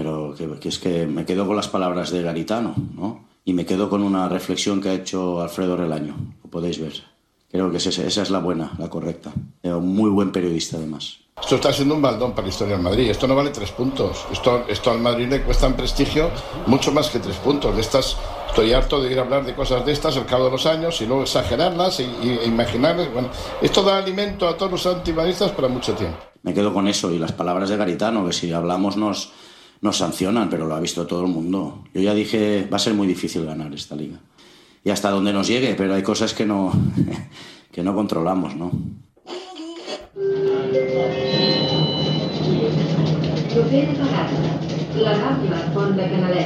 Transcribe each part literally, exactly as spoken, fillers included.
pero que, que es que me quedo con las palabras de Garitano, ¿no? Y me quedo con una reflexión que ha hecho Alfredo Relaño, lo podéis ver. Creo que es esa, esa es la buena, la correcta. Un muy buen periodista, además. Esto está siendo un baldón para la historia del Madrid. Esto no vale tres puntos. Esto, esto al Madrid le cuesta en prestigio mucho más que tres puntos. De estas, estoy harto de ir a hablar de cosas de estas al cabo de los años y luego exagerarlas y, y, e imaginarlas. Bueno, esto da alimento a todos los antimadridistas para mucho tiempo. Me quedo con eso y las palabras de Garitano, que si hablamos nos, nos sancionan, pero lo ha visto todo el mundo. Yo ya dije, va a ser muy difícil ganar esta liga. Y hasta donde nos llegue, pero hay cosas que no, que no controlamos, ¿no? Proper parada, la Rambla Pont de Canalet.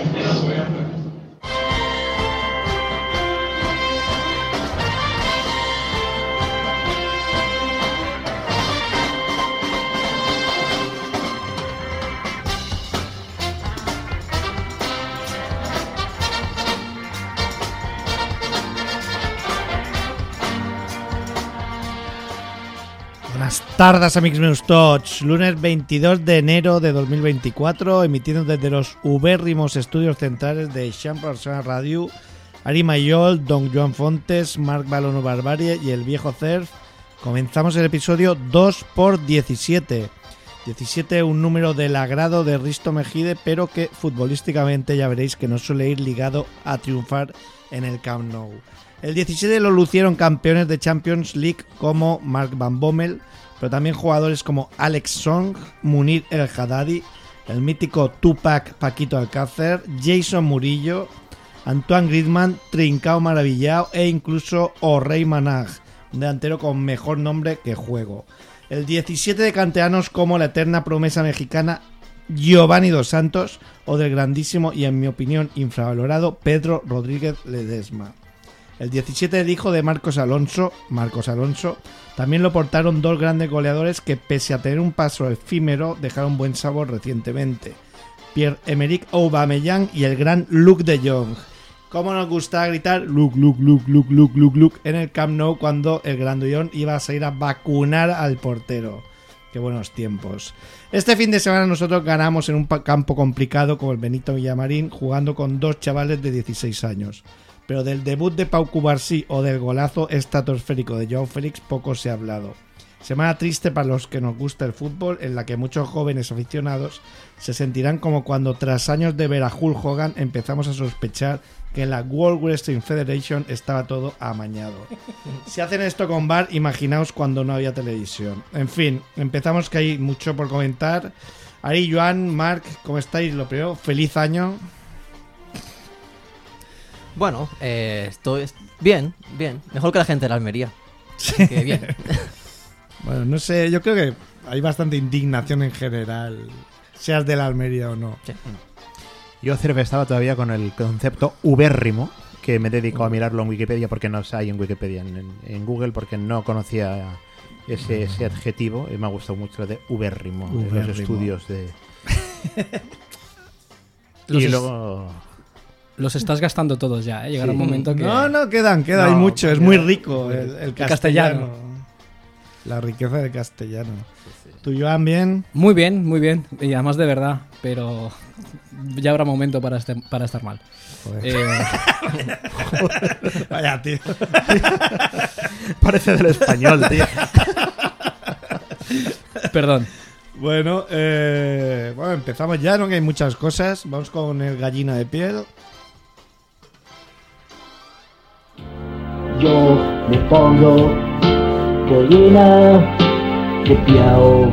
Buenas tardes, amics meus tots. Lunes veintidós de enero de dos mil veinticuatro, emitiendo desde los ubérrimos estudios centrales de Eixample Barcelona Radio, Ari Mayol, Don Joan Fontes, Marc Balono Barbarie y el viejo Cerf. Comenzamos el episodio dos por diecisiete. diecisiete, un número del agrado de Risto Mejide, pero que futbolísticamente ya veréis que no suele ir ligado a triunfar en el Camp Nou. El diecisiete lo lucieron campeones de Champions League como Mark Van Bommel, pero también jugadores como Alex Song, Munir El Haddadi, el mítico Tupac Paquito Alcácer, Jason Murillo, Antoine Griezmann, Trincao Maravillao e incluso Orey Manag, un delantero con mejor nombre que juego. El diecisiete de canteranos como la eterna promesa mexicana Giovanni Dos Santos o del grandísimo y en mi opinión infravalorado Pedro Rodríguez Ledesma. El diecisiete del hijo de Marcos Alonso, Marcos Alonso, también lo portaron dos grandes goleadores que pese a tener un paso efímero dejaron buen sabor recientemente. Pierre-Emerick Aubameyang y el gran Luke de Jong. ¿Cómo nos gustaba gritar Luke, Luke, Luke, Luke, Luke, Luke, Luke en el Camp Nou cuando el grandullón iba a salir a vacunar al portero? Qué buenos tiempos. Este fin de semana nosotros ganamos en un campo complicado como el Benito Villamarín, jugando con dos chavales de dieciséis años. Pero del debut de Pau Cubarsí o del golazo estratosférico de Joao Félix poco se ha hablado. Semana triste para los que nos gusta el fútbol, en la que muchos jóvenes aficionados se sentirán como cuando tras años de ver a Hulk Hogan empezamos a sospechar que en la World Wrestling Federation estaba todo amañado. Si hacen esto con V A R, imaginaos cuando no había televisión. En fin, empezamos que hay mucho por comentar. Ari, Joan, Marc, ¿cómo estáis? Lo primero, feliz año. Bueno, eh, estoy bien, bien. Mejor que la gente de la Almería. Sí. Que bien. Bueno, no sé, yo creo que hay bastante indignación en general, seas de la Almería o no. Sí. Yo Cerve estaba todavía con el concepto ubérrimo, que me dedico a mirarlo en Wikipedia porque no hay en Wikipedia, en, en Google, porque no conocía ese, ese adjetivo y me ha gustado mucho lo de ubérrimo, ubérrimo. En los estudios de... los y es... luego... Los estás gastando todos ya, ¿eh? Llegará sí. un momento que... No, no, quedan, queda, no, hay mucho, es muy rico el, el, castellano. castellano. La riqueza del castellano. Sí, sí. ¿Tú, Joan, bien? Muy bien, muy bien. Y además de verdad, pero ya habrá momento para, este, para estar mal. Joder. Eh... Joder. Vaya, tío. Parece del español, tío. Perdón. Bueno, eh, bueno, empezamos ya, ¿no? Que hay muchas cosas. Vamos con el gallina de piel. Yo me pongo gallina de piel.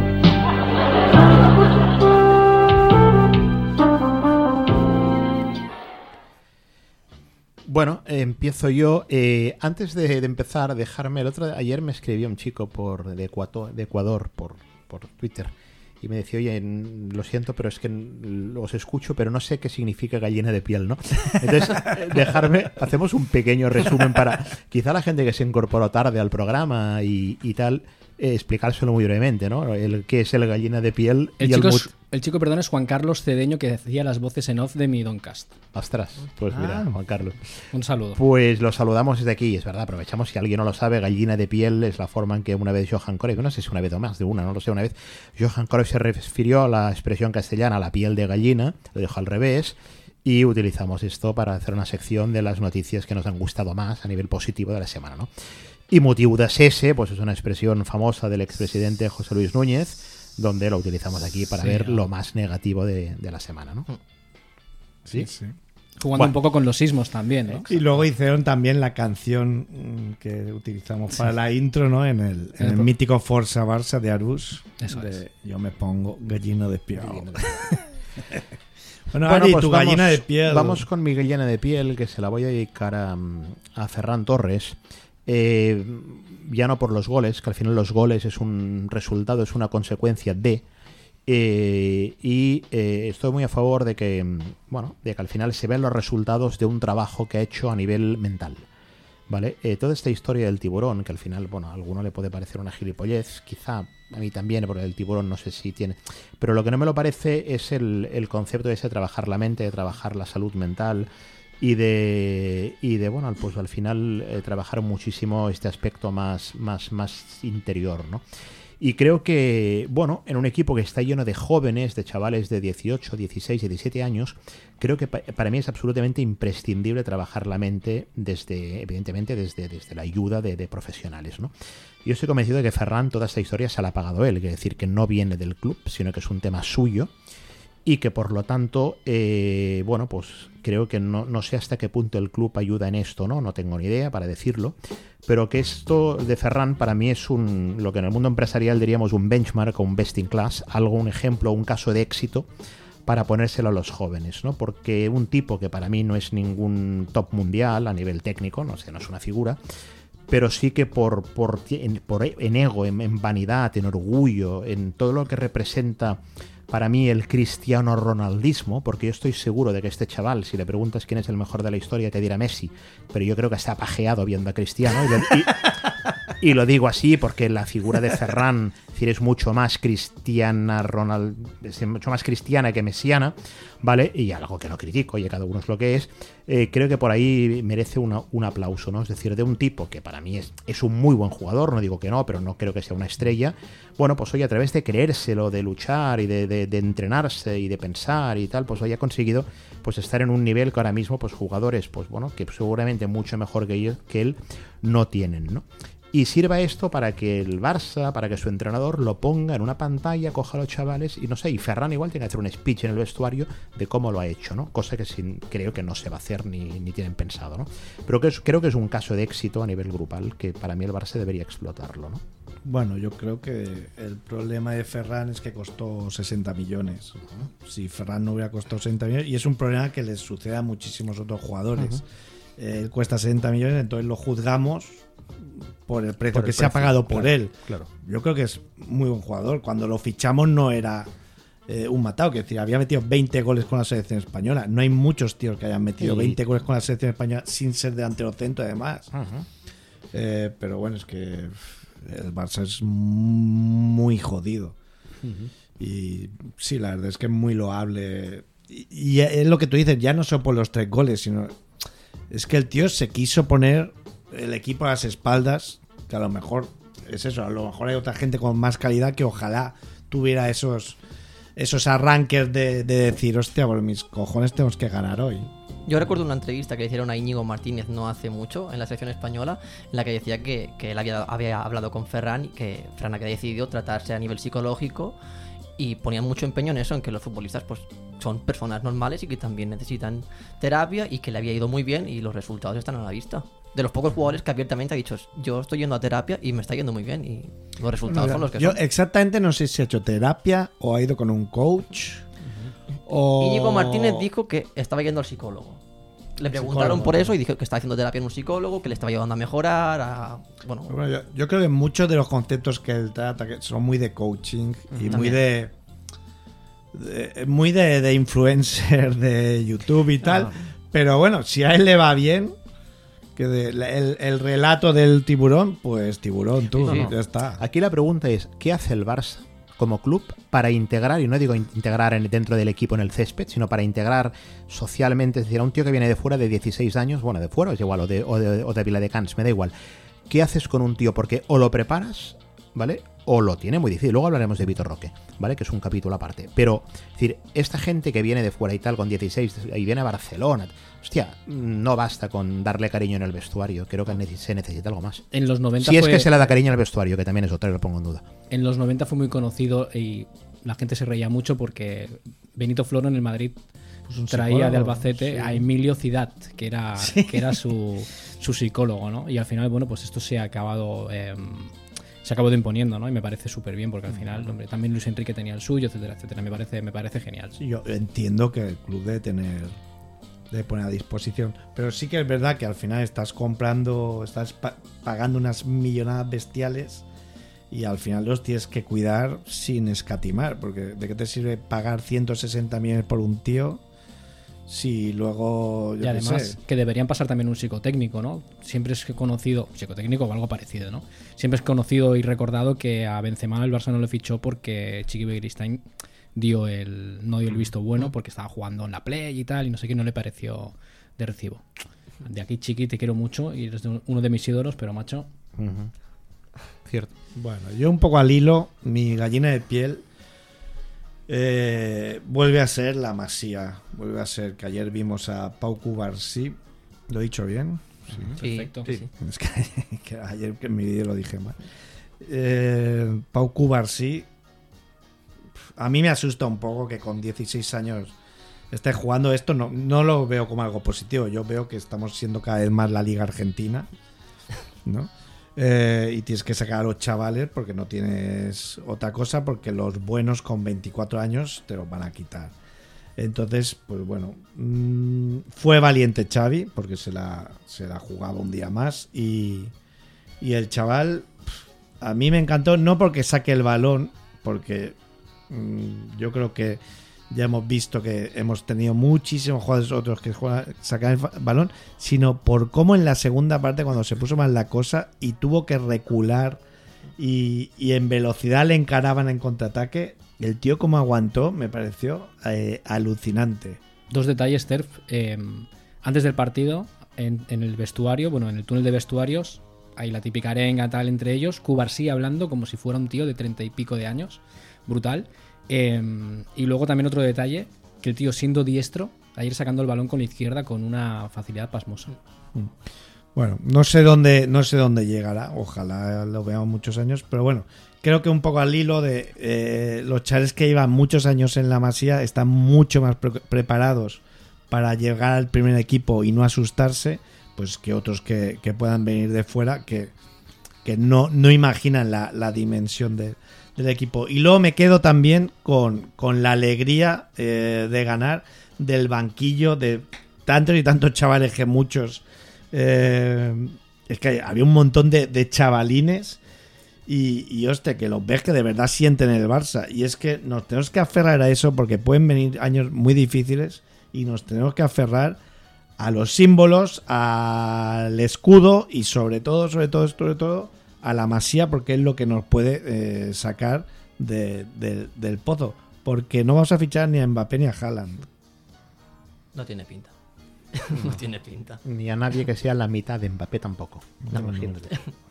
Bueno, eh, empiezo yo. Eh, antes de, de empezar, dejarme el otro. Ayer me escribió un chico por de Ecuador, de Ecuador por, por Twitter. Y me decía, oye, lo siento, pero es que los escucho, pero no sé qué significa gallina de piel, ¿no? Entonces, dejarme, hacemos un pequeño resumen para quizá la gente que se incorporó tarde al programa y, y tal, eh, explicárselo muy brevemente, ¿no? El que es el gallina de piel El y chico, el es, mut... el chico, perdón, es Juan Carlos Cedeño, que decía las voces en off de mi Doncast. Ostras, pues mira, Ah. Juan Carlos. Un saludo. Pues lo saludamos desde aquí, es verdad, aprovechamos, si alguien no lo sabe, gallina de piel es la forma en que una vez Johan Cruyff, no sé si una vez o más, de una, no lo sé, una vez, Johan Cruyff se refirió a la expresión castellana, la piel de gallina, lo dijo al revés, y utilizamos esto para hacer una sección de las noticias que nos han gustado más a nivel positivo de la semana, ¿no? Y motiu de cese, pues es una expresión famosa del expresidente José Luis Núñez, donde lo utilizamos aquí para Sí, ver ¿no? lo más negativo de, de la semana, ¿no? Sí, sí. Jugando Bueno. un poco con los sismos también, ¿no? Y luego hicieron también la canción mm, que utilizamos para la intro, ¿no? En el, en el El- mítico Forza Barça de Arús. Eso de es. Yo me pongo gallina de piel. Gallina Bueno, Bueno, Ari, pues tu vamos, gallina de piel. Vamos con mi gallina de piel, que se la voy a dedicar a, a Ferran Torres. Eh, ya no por los goles, que al final los goles es un resultado, es una consecuencia de. eh, y eh, estoy muy a favor de que, bueno, de que al final se ven los resultados de un trabajo que ha hecho a nivel mental. ¿Vale? Eh, toda esta historia del tiburón, que al final, bueno, a alguno le puede parecer una gilipollez, quizá a mí también, porque el tiburón no sé si tiene. Pero lo que no me lo parece es el, el concepto de ese trabajar la mente, de trabajar la salud mental y de, y de bueno, pues al final eh, trabajar muchísimo este aspecto más, más, más interior, ¿no? Y creo que, bueno, en un equipo que está lleno de jóvenes, de chavales de dieciocho, dieciséis, diecisiete años, creo que pa para mí es absolutamente imprescindible trabajar la mente desde, evidentemente, desde, desde la ayuda de, de profesionales, ¿no? Yo estoy convencido de que Ferran toda esta historia se la ha pagado él, es decir, que no viene del club, sino que es un tema suyo y que por lo tanto, eh, bueno, pues creo que no, no sé hasta qué punto el club ayuda en esto, ¿no? No tengo ni idea para decirlo, pero que esto de Ferran para mí es un, lo que en el mundo empresarial diríamos un benchmark o un best in class, algo, un ejemplo, un caso de éxito para ponérselo a los jóvenes, ¿no? Porque un tipo que para mí no es ningún top mundial a nivel técnico, no sé, no es una figura, pero sí que por, por, en, por, en ego, en, en vanidad, en orgullo, en todo lo que representa para mí el cristiano ronaldismo, porque yo estoy seguro de que este chaval, si le preguntas quién es el mejor de la historia, te dirá Messi, pero yo creo que está pajeado viendo a Cristiano, y lo, y, y lo digo así porque la figura de Ferran, es decir, es mucho más cristiana, Ronald, es mucho más cristiana que mesiana, ¿vale? Y algo que no critico, y cada uno es lo que es, eh, creo que por ahí merece una, un aplauso, ¿no? Es decir, de un tipo que para mí es, es un muy buen jugador, no digo que no, pero no creo que sea una estrella, bueno, pues hoy a través de creérselo, de luchar y de, de, de entrenarse y de pensar y tal, pues hoy ha conseguido pues estar en un nivel que ahora mismo pues jugadores, pues bueno, que seguramente mucho mejor que, ellos, que él no tienen, ¿no? Y sirva esto para que el Barça, para que su entrenador lo ponga en una pantalla, coja a los chavales y no sé, y Ferran igual tiene que hacer un speech en el vestuario de cómo lo ha hecho, ¿no? Cosa que sin, creo que no se va a hacer ni, ni tienen pensado, ¿no? Pero que es, creo que es un caso de éxito a nivel grupal que para mí el Barça debería explotarlo, ¿no? Bueno, yo creo que el problema de Ferran es que costó sesenta millones, ¿no? Si Ferran no hubiera costado sesenta millones, y es un problema que les sucede a muchísimos otros jugadores. Uh-huh. Él cuesta sesenta millones, entonces lo juzgamos por el precio por el que precio, se ha pagado por claro, él. Claro. Yo creo que es muy buen jugador. Cuando lo fichamos no era eh, un matado, que decir, había metido veinte goles con la selección española. No hay muchos tíos que hayan metido Sí. veinte goles con la selección española sin ser delantero centro, además. Uh-huh. Eh, pero bueno, es que el Barça es muy jodido. Uh-huh. Y sí, la verdad es que es muy loable. Y, y es lo que tú dices, ya no solo por los tres goles, sino es que el tío se quiso poner el equipo a las espaldas, que a lo mejor es eso, a lo mejor hay otra gente con más calidad que ojalá tuviera esos esos arranques de, de decir, hostia, por mis cojones tenemos que ganar hoy. Yo recuerdo una entrevista que le hicieron a Íñigo Martínez no hace mucho en la selección española, en la que decía que, que él había, había hablado con Ferran y que Ferran había decidido tratarse a nivel psicológico, y ponían mucho empeño en eso, en que los futbolistas pues son personas normales y que también necesitan terapia, y que le había ido muy bien y los resultados están a la vista. De los pocos jugadores que abiertamente ha dicho, yo estoy yendo a terapia y me está yendo muy bien, y los resultados Mira, son los que yo son. exactamente no sé si ha hecho terapia o ha ido con un coach. Uh-huh. O... Íñigo Martínez dijo que estaba yendo al psicólogo. Le preguntaron psicólogo. por eso y dijo que estaba haciendo terapia en un psicólogo, que le estaba ayudando a mejorar, a... Bueno, bueno yo, yo creo que muchos de los conceptos que él trata que son muy de coaching y también. muy de, de muy de, de influencer de YouTube y tal, Ah. pero bueno, si a él le va bien, Que de- la- el, el relato del tiburón, pues tiburón, tú, Sí, sí. ya está. Aquí la pregunta es, ¿qué hace el Barça como club para integrar, y no digo in- integrar en- dentro del equipo en el césped, sino para integrar socialmente, es decir, a un tío que viene de fuera de dieciséis años, bueno, de fuera es igual, o de, o de, o de Viladecans, me da igual. ¿Qué haces con un tío? Porque o lo preparas, ¿vale? O lo tiene muy difícil. Luego hablaremos de Vitor Roque, ¿vale? Que es un capítulo aparte. Pero, es decir, esta gente que viene de fuera y tal, con dieciséis, y viene a Barcelona, hostia, no basta con darle cariño en el vestuario. Creo que nece- se necesita algo más. En los noventa Si es fue, que se le da cariño al vestuario, que también es otra, lo pongo en duda. en los noventa fue muy conocido y la gente se reía mucho porque Benito Floro en el Madrid un traía de psicólogo, Albacete sí. a Emilio Cidat, que era, que era su, su psicólogo, ¿no? Y al final, bueno, pues esto se ha acabado eh, se ha acabado imponiendo, ¿no? Y me parece súper bien porque al final, hombre, también Luis Enrique tenía el suyo, etcétera, etcétera. Me parece, me parece genial. Sí, yo entiendo que el club debe tener, debe poner a disposición, pero sí que es verdad que al final estás comprando, estás pa- pagando unas millonadas bestiales y al final los tienes que cuidar sin escatimar, porque ¿de qué te sirve pagar ciento sesenta millones por un tío si luego, yo Y qué además sé? que deberían pasar también un psicotécnico, ¿no? Siempre es conocido, psicotécnico o algo parecido, ¿no? Siempre es conocido y recordado que a Benzema el Barça no le fichó porque Chiqui Begiristain dio el, no dio el visto bueno porque estaba jugando en la Play y tal y no sé qué, no le pareció de recibo. De aquí, Chiqui, te quiero mucho y eres de- uno de mis ídolos, pero macho, Ujú. Cierto. Bueno, yo un poco al hilo, mi gallina de piel eh, vuelve a ser la Masía. Vuelve a ser que ayer vimos a Pau Cubarsí. ¿Lo he dicho bien? Sí, perfecto. sí. Es que, que ayer que en mi vídeo lo dije mal. Eh, Pau Cubarsí. A mí me asusta un poco que con dieciséis años esté jugando esto. No, no lo veo como algo positivo. Yo veo que estamos siendo cada vez más la Liga Argentina, ¿no? Eh, y tienes que sacar a los chavales porque no tienes otra cosa, porque los buenos con veinticuatro años te los van a quitar. Entonces, pues bueno, mmm, fue valiente Xavi porque se la, se la jugaba un día más y, y el chaval pff, a mí me encantó, no porque saque el balón, porque mmm, yo creo que ya hemos visto que hemos tenido muchísimos jugadores otros que juegan, sacan el fa- balón, sino por cómo en la segunda parte, cuando se puso mal la cosa y tuvo que recular y, y en velocidad le encaraban en contraataque, el tío como aguantó me pareció eh, alucinante. Dos detalles, Terf. Eh, antes del partido, en, en el vestuario, bueno, en el túnel de vestuarios, hay la típica arenga tal entre ellos, Cubarsí hablando como si fuera un tío de treinta y pico de años, brutal. Eh, y luego también otro detalle, que el tío siendo diestro, ayer sacando el balón con la izquierda con una facilidad pasmosa. Bueno, no sé dónde, no sé dónde llegará, ojalá lo veamos muchos años, pero bueno, creo que un poco al hilo de eh, los chavales que llevan muchos años en la Masía están mucho más pre- preparados para llegar al primer equipo y no asustarse, pues que otros que, que puedan venir de fuera, que, que no, no imaginan la, la dimensión de, del equipo. Y luego me quedo también con, con la alegría eh, de ganar del banquillo de tantos y tantos chavales que muchos... Eh, es que había un montón de, de chavalines y, y hostia, que los ves que de verdad sienten el Barça. Y es que nos tenemos que aferrar a eso porque pueden venir años muy difíciles y nos tenemos que aferrar a los símbolos, al escudo y sobre todo, sobre todo, sobre todo a la Masía, porque es lo que nos puede eh, sacar de, de, del pozo. Porque no vamos a fichar ni a Mbappé ni a Haaland. No tiene pinta. No tiene pinta. Ni a nadie que sea la mitad de Mbappé tampoco. No, Imagínate.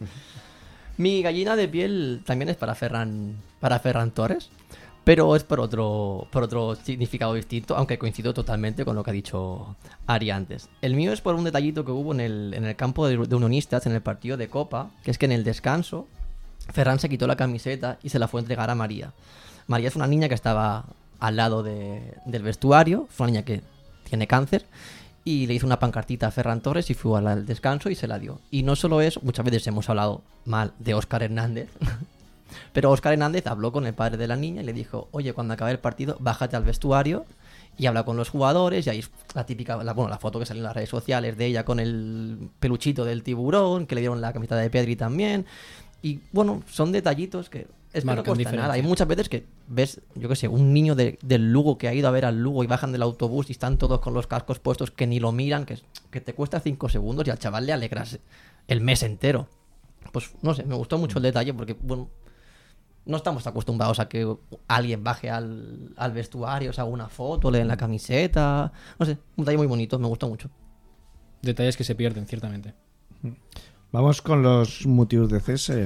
Mi gallina de piel también es para Ferran, para Ferran Torres, pero es por otro, por otro significado distinto, aunque coincido totalmente con lo que ha dicho Ari antes. El mío es por un detallito que hubo en el, en el campo de, de Unionistas, en el partido de Copa, que es que en el descanso Ferran se quitó la camiseta y se la fue a entregar a María. María es una niña que estaba al lado de, del vestuario, fue una niña que tiene cáncer, y le hizo una pancartita a Ferran Torres y fue al descanso y se la dio. Y no solo eso, muchas veces hemos hablado mal de Óscar Hernández, pero Óscar Hernández habló con el padre de la niña y le dijo, oye, cuando acabe el partido, bájate al vestuario y habla con los jugadores. Y ahí es la típica, la, bueno, la foto que salió en las redes sociales de ella con el peluchito del tiburón, que le dieron la camiseta de Pedri también. Y bueno, son detallitos que es que no Marcan cuesta diferencia. nada. Hay muchas veces que ves, yo qué sé, un niño de- del Lugo que ha ido a ver al Lugo y bajan del autobús y están todos con los cascos puestos que ni lo miran, que, que te cuesta cinco segundos y al chaval le alegras el mes entero. Pues no sé, me gustó mucho el detalle porque, bueno, no estamos acostumbrados a que alguien baje al, al vestuario, se haga una foto, le den la camiseta. No sé, un detalle muy bonito, me gustó mucho. Detalles que se pierden, ciertamente. Vamos con los motivos de cese.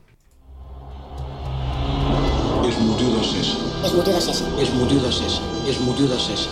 És motiu de cés. És motiu de cese. És motiu de cés. És motiu de cés.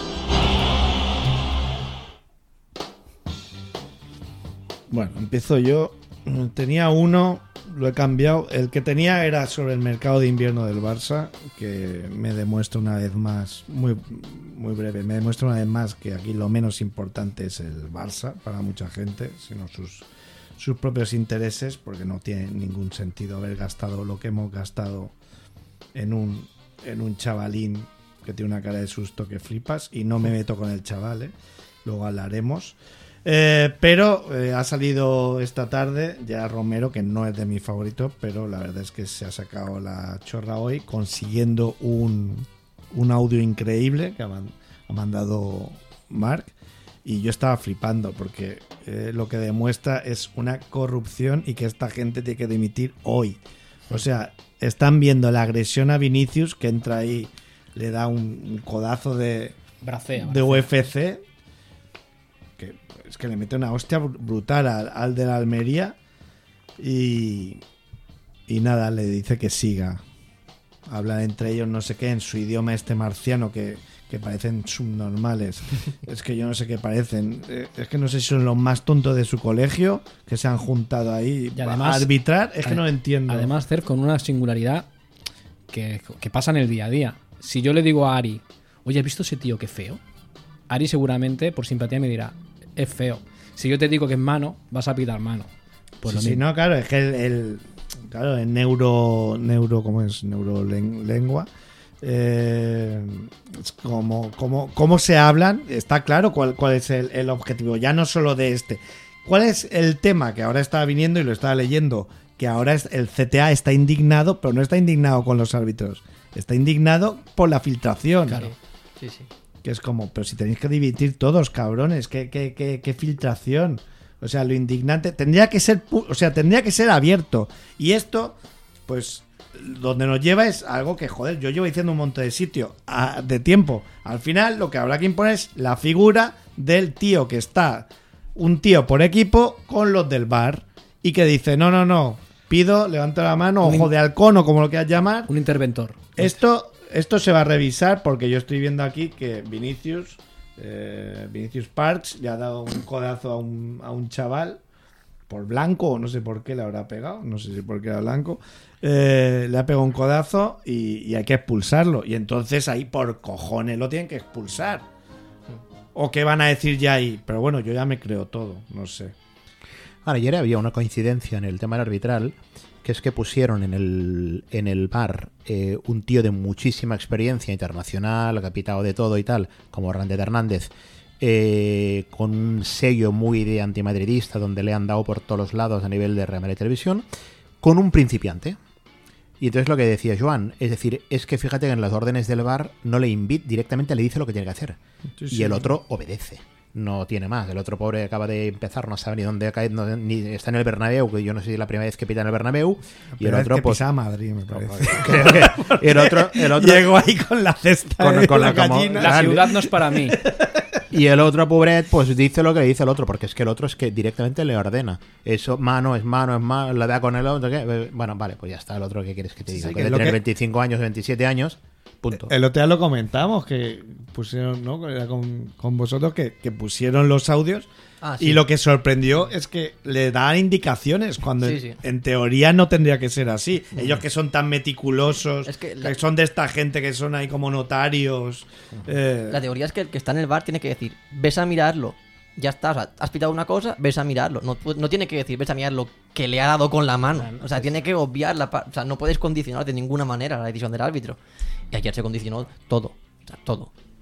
Bueno, empiezo yo. Tenía uno, lo he cambiado. El que tenía era sobre el mercado de invierno del Barça, que me demuestra una vez más, muy, muy breve, me demuestra una vez más que aquí lo menos importante es el Barça para mucha gente, sino sus, sus propios intereses, porque no tiene ningún sentido haber gastado lo que hemos gastado en un, en un chavalín que tiene una cara de susto que flipas, y no me meto con el chaval, ¿eh? Luego hablaremos. Eh, pero eh, ha salido esta tarde ya Romero, que no es de mis favoritos, pero la verdad es que se ha sacado la chorra hoy consiguiendo un, un audio increíble que ha, man- ha mandado Marc, y yo estaba flipando porque eh, lo que demuestra es una corrupción y que esta gente tiene que dimitir hoy. O sea, están viendo la agresión a Vinicius, que entra ahí, le da un, un codazo de, Bracea. de U F C, que es que le mete una hostia br- brutal al, al de la Almería, y, y nada, le dice que siga. Hablan entre ellos no sé qué en su idioma este marciano que, que parecen subnormales. Es que yo no sé qué parecen. Eh, Es que no sé si son los más tontos de su colegio que se han juntado ahí Y además- a arbitrar. Es que ade- no entiendo. Además, Cer, con una singularidad que, que pasa en el día a día. Si yo le digo a Ari, oye, ¿has visto ese tío qué feo? Ari seguramente, por simpatía, me dirá, es feo. Si yo te digo que es mano, vas a pitar mano. Pues Sí, lo sí, mismo. no, claro, es que el, el- claro, el neuro, neuro, ¿cómo es? Neurolengua. Eh, es como, como, cómo se hablan, está claro cuál, cuál es el, el objetivo, ya no solo de este. ¿Cuál es el tema que ahora está viniendo y lo estaba leyendo? Que ahora es, el C T A está indignado, pero no está indignado con los árbitros, está indignado por la filtración. Claro. Sí, sí. Que es como, pero si tenéis que dividir todos, cabrones, qué, qué, qué, qué filtración. O sea, lo indignante tendría que ser, pu- o sea, tendría que ser abierto. Y esto, pues, donde nos lleva es algo que, joder, yo llevo diciendo un montón de sitio, a- de tiempo. Al final, lo que habrá que imponer es la figura del tío que está, un tío por equipo con los del bar, y que dice, no, no, no, pido, levanta la mano, Un ojo in- de halcón o como lo quieras llamar. Un interventor. Esto, esto se va a revisar porque yo estoy viendo aquí que Vinicius, eh, Vinicius Parks le ha dado un codazo a un, a un chaval por blanco, o no sé por qué le habrá pegado, no sé si porque era blanco, eh, le ha pegado un codazo y, y hay que expulsarlo. Y entonces ahí por cojones lo tienen que expulsar. ¿O qué van a decir ya ahí? Pero bueno, yo ya me creo todo, no sé. Ahora, ayer había una coincidencia en el tema del arbitral, que es que pusieron en el, en el bar eh, un tío de muchísima experiencia internacional, que ha pitado de todo y tal, como Hernández Hernández, eh, con un sello muy de antimadridista, donde le han dado por todos los lados a nivel de Real Madrid Televisión, con un principiante. Y entonces lo que decía Joan, es decir, es que fíjate que en las órdenes del bar no le invita, directamente le dice lo que tiene que hacer. Sí, Y sí. el otro obedece. No tiene más. El otro pobre acaba de empezar, no sabe ni dónde ha caído, no- ni está en el Bernabéu, que yo no sé si es la primera vez que pita en el Bernabéu. Y el Pero es otro, que pues. pisa a Madrid, me parece. Creo que el otro, el otro Llegó ahí con la cesta Con- de con la la como- gallina. La Claro. ciudad no es para mí. Y el otro pobret, pues dice lo que dice el otro, porque es que el otro es que directamente le ordena. Eso, mano es mano, es mano, la da con el otro. ¿qué? Bueno, vale, pues ya está. El otro, ¿qué quieres que te Sí, diga? sí, que que de es lo tener que- veinticinco años, veintisiete años, punto. El otro día lo comentamos, que pusieron, ¿no? Era con, con vosotros, que, que pusieron los audios. Ah, sí. Y lo que sorprendió es que le dan indicaciones cuando Sí, en, sí. en teoría no tendría que ser así. Ellos que son tan meticulosos, Es que que, la- son de esta gente que son ahí como notarios. eh, La teoría es que el que está en el bar tiene que decir, ves a mirarlo. Ya está, o sea, has pitado una cosa, ves a mirarlo. No, pu- no tiene que decir, ves a mirar lo que le ha dado con la mano. O sea, tiene que obviar la pa- O sea, no puedes condicionar de ninguna manera la decisión del árbitro. Y ayer se condicionó todo. O sea, todo.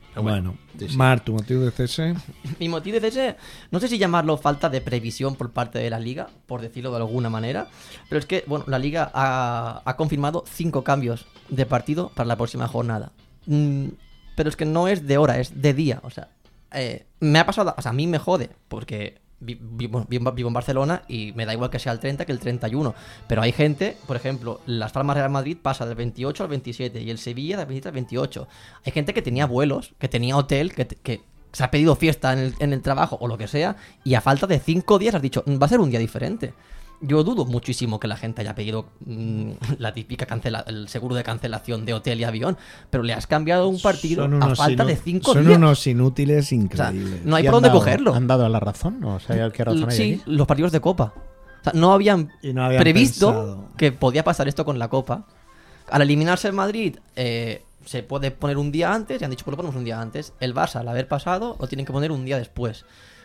Bueno, sí, sí. Mar, ¿tu motivo de cese? Mi motivo de cese, no sé si llamarlo falta de previsión por parte de la Liga, por decirlo de alguna manera, pero es que, bueno, la Liga ha, ha confirmado cinco cambios de partido para la próxima jornada. Mm, pero es que no es de hora, es de día, o sea, eh, me ha pasado, o sea, a mí me jode, porque vi- vivo, vivo vivo en Barcelona y me da igual que sea el treinta que el treinta y uno, pero hay gente, por ejemplo, Las Palmas Real Madrid pasa del veintiocho al veintisiete y el Sevilla del veintisiete al veintiocho. Hay gente que tenía vuelos, que tenía hotel, que, que se ha pedido fiesta en el, en el trabajo o lo que sea, y a falta de cinco días has dicho, va a ser un día diferente. Yo dudo muchísimo que la gente haya pedido mmm, la típica cancela el seguro de cancelación de hotel y avión, pero le has cambiado un partido Son a unos falta inu- de cinco Son días. unos inútiles O sea, increíbles. no hay ¿Y por han dónde dado- cogerlo. ¿Han dado la razón? ¿O sea, qué razón hay Sí, aquí? los partidos de Copa. O sea, no habían, Y no habían previsto pensado. que podía pasar esto con la Copa. Al eliminarse el Madrid, eh, se puede poner un día antes, y han dicho, pues lo ponemos un día antes. El Barça, al haber pasado, lo tienen que poner un día después.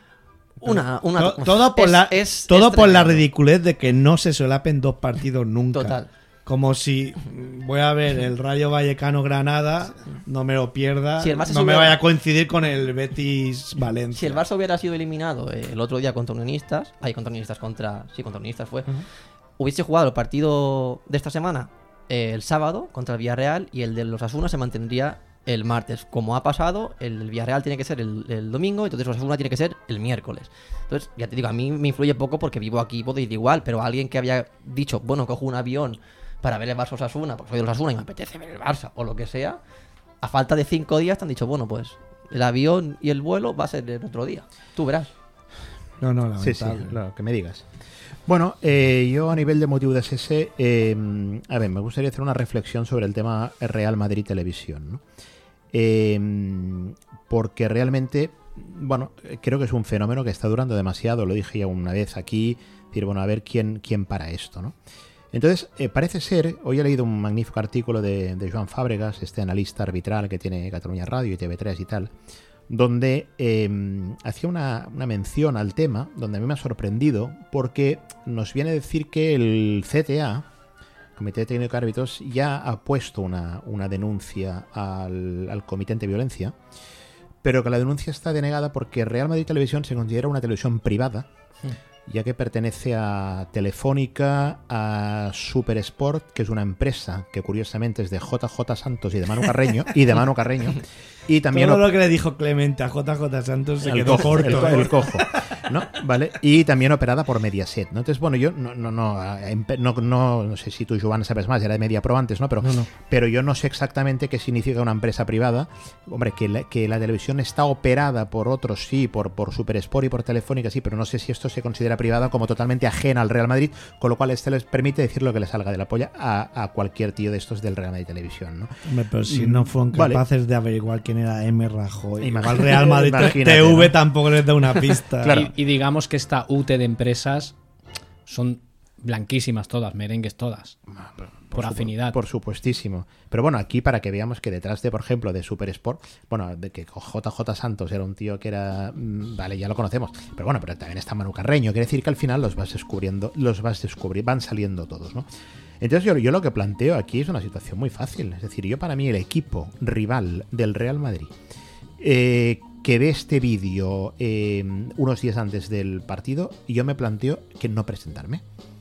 Una, una, To- todo por, es- la, es- todo es por la tremendo. ridiculez de que no se solapen dos partidos nunca. Total. Como si mm, voy a ver el Rayo Vallecano Granada, no me lo pierda, Si el Barça no me hubiera- vaya a coincidir con el Betis Valencia. Si el Barça hubiera sido eliminado eh, el otro día contra Unionistas, hay contra Unionistas contra. Sí, contra Unionistas fue. Hubiese jugado el partido de esta semana eh, el sábado contra el Villarreal y el de los Osasuna se mantendría el martes. Como ha pasado, el Villarreal tiene que ser el, el domingo, entonces los Osasuna tiene que ser el miércoles. Entonces, ya te digo, a mí me influye poco porque vivo aquí, puedo ir igual, pero alguien que había dicho, bueno, cojo un avión para ver el Barça Osasuna, porque soy de los Osasuna y me apetece ver el Barça o lo que sea, a falta de cinco días te han dicho, bueno, pues el avión y el vuelo va a ser el otro día. Tú verás. No, no, Sí, sí, lamentable. lo que me digas. Bueno, eh, yo a nivel de motivo de C S, eh, a ver, me gustaría hacer una reflexión sobre el tema Real Madrid Televisión, ¿no? Eh, porque realmente, bueno, creo que es un fenómeno que está durando demasiado, lo dije ya una vez aquí, decir, bueno, a ver quién, quién para esto, ¿no? Entonces, eh, parece ser, hoy he leído un magnífico artículo de, de Joan Fábregas, este analista arbitral que tiene Cataluña Radio y T V tres y tal, donde eh, hacía una, una mención al tema, donde a mí me ha sorprendido, porque nos viene a decir que el C T A, Comité Técnico de Árbitros, ya ha puesto una, una denuncia al, al Comité Antiviolencia, pero que la denuncia está denegada porque Real Madrid Televisión se considera una televisión privada, ya que pertenece a Telefónica, a Super Sport, que es una empresa que curiosamente es de J J Santos y de Manu Carreño, y de Manu Carreño, y también Todo lo que le dijo Clemente a J J Santos se el quedó cojo, corto. el, co- ¿eh? el cojo, ¿no? Vale, y también operada por Mediaset, ¿no? Entonces, bueno, yo no no no empe- no, no, no sé si tú, Joan, sabes más, era de MediaPro antes, ¿no? Pero, No, no. pero yo no sé exactamente qué significa una empresa privada. Hombre, que la, que la televisión está operada por otros, sí, por, por Super Sport y por Telefónica, sí, pero no sé si esto se considera privada como totalmente ajena al Real Madrid, con lo cual este les permite decir lo que le salga de la polla a, a cualquier tío de estos del Real Madrid Televisión, ¿no? Hombre, pero si no fueron Vale. capaces de averiguar quién era M. Rajoy, Imagínate. igual Real Madrid Imagínate, T V ¿no? tampoco les da una pista. Claro. Y, y digamos que esta U T de empresas son blanquísimas todas, merengues todas. Por supu- afinidad. Por supuestísimo. Pero bueno, aquí para que veamos que detrás de, por ejemplo, de Super Sport, bueno, de que J J Santos era un tío que era, mm, vale, ya lo conocemos, pero bueno, pero también está Manu Carreño, quiere decir que al final los vas descubriendo, los vas descubrir, van saliendo todos, ¿no? Entonces yo, yo lo que planteo aquí es una situación muy fácil, es decir, yo para mí el equipo rival del Real Madrid, eh, que ve este vídeo eh, unos días antes del partido, yo me planteo que no presentarme.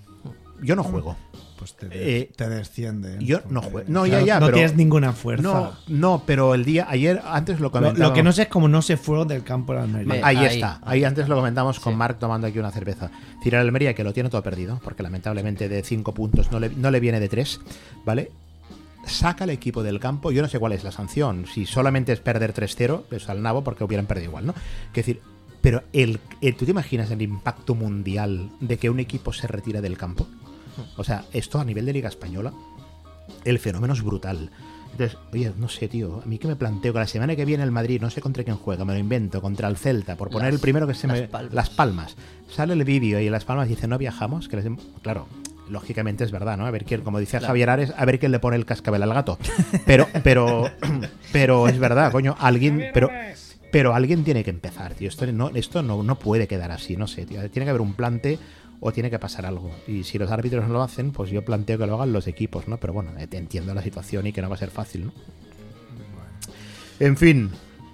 Yo no juego. Pues te, Eh, te desciende. ¿eh? yo no Porque, juego. No, claro, ya, ya, no pero- tienes ninguna fuerza. No, no, pero el día, ayer, antes lo lo, comentamos. lo que no sé es cómo no se fueron del campo de Almería. Me- Ahí, Ahí, está, ahí, ahí antes está. lo comentamos con Sí. Marc tomando aquí una cerveza. Decir, el Almería que lo tiene todo perdido, porque lamentablemente de cinco puntos no le, no le viene de tres, ¿vale? Saca al equipo del campo, yo no sé cuál es la sanción, si solamente es perder tres cero, pues al nabo porque hubieran perdido igual, ¿no? Que decir, pero el, el- ¿tú te imaginas el impacto mundial de que un equipo se retira del campo? O sea, esto a nivel de Liga Española, el fenómeno es brutal. Entonces, oye, no sé, tío, a mí que me planteo que la semana que viene el Madrid, no sé contra quién juega, me lo invento, contra el Celta, por poner Las- el primero que se Las me... Palmas. Las Palmas. Sale el vídeo y Las Palmas dice, no viajamos, que les... Claro, lógicamente es verdad, ¿no? A ver quién, como dice Claro. Javier Ares, a ver quién le pone el cascabel al gato. Pero, pero, pero es verdad, coño, alguien... Pero, pero alguien tiene que empezar, tío. Esto no, esto no, no puede quedar así, no sé, tío. Tiene que haber un plante o tiene que pasar algo. Y si los árbitros no lo hacen, pues yo planteo que lo hagan los equipos, ¿no? Pero bueno, eh, te entiendo la situación y que no va a ser fácil, ¿no? En fin,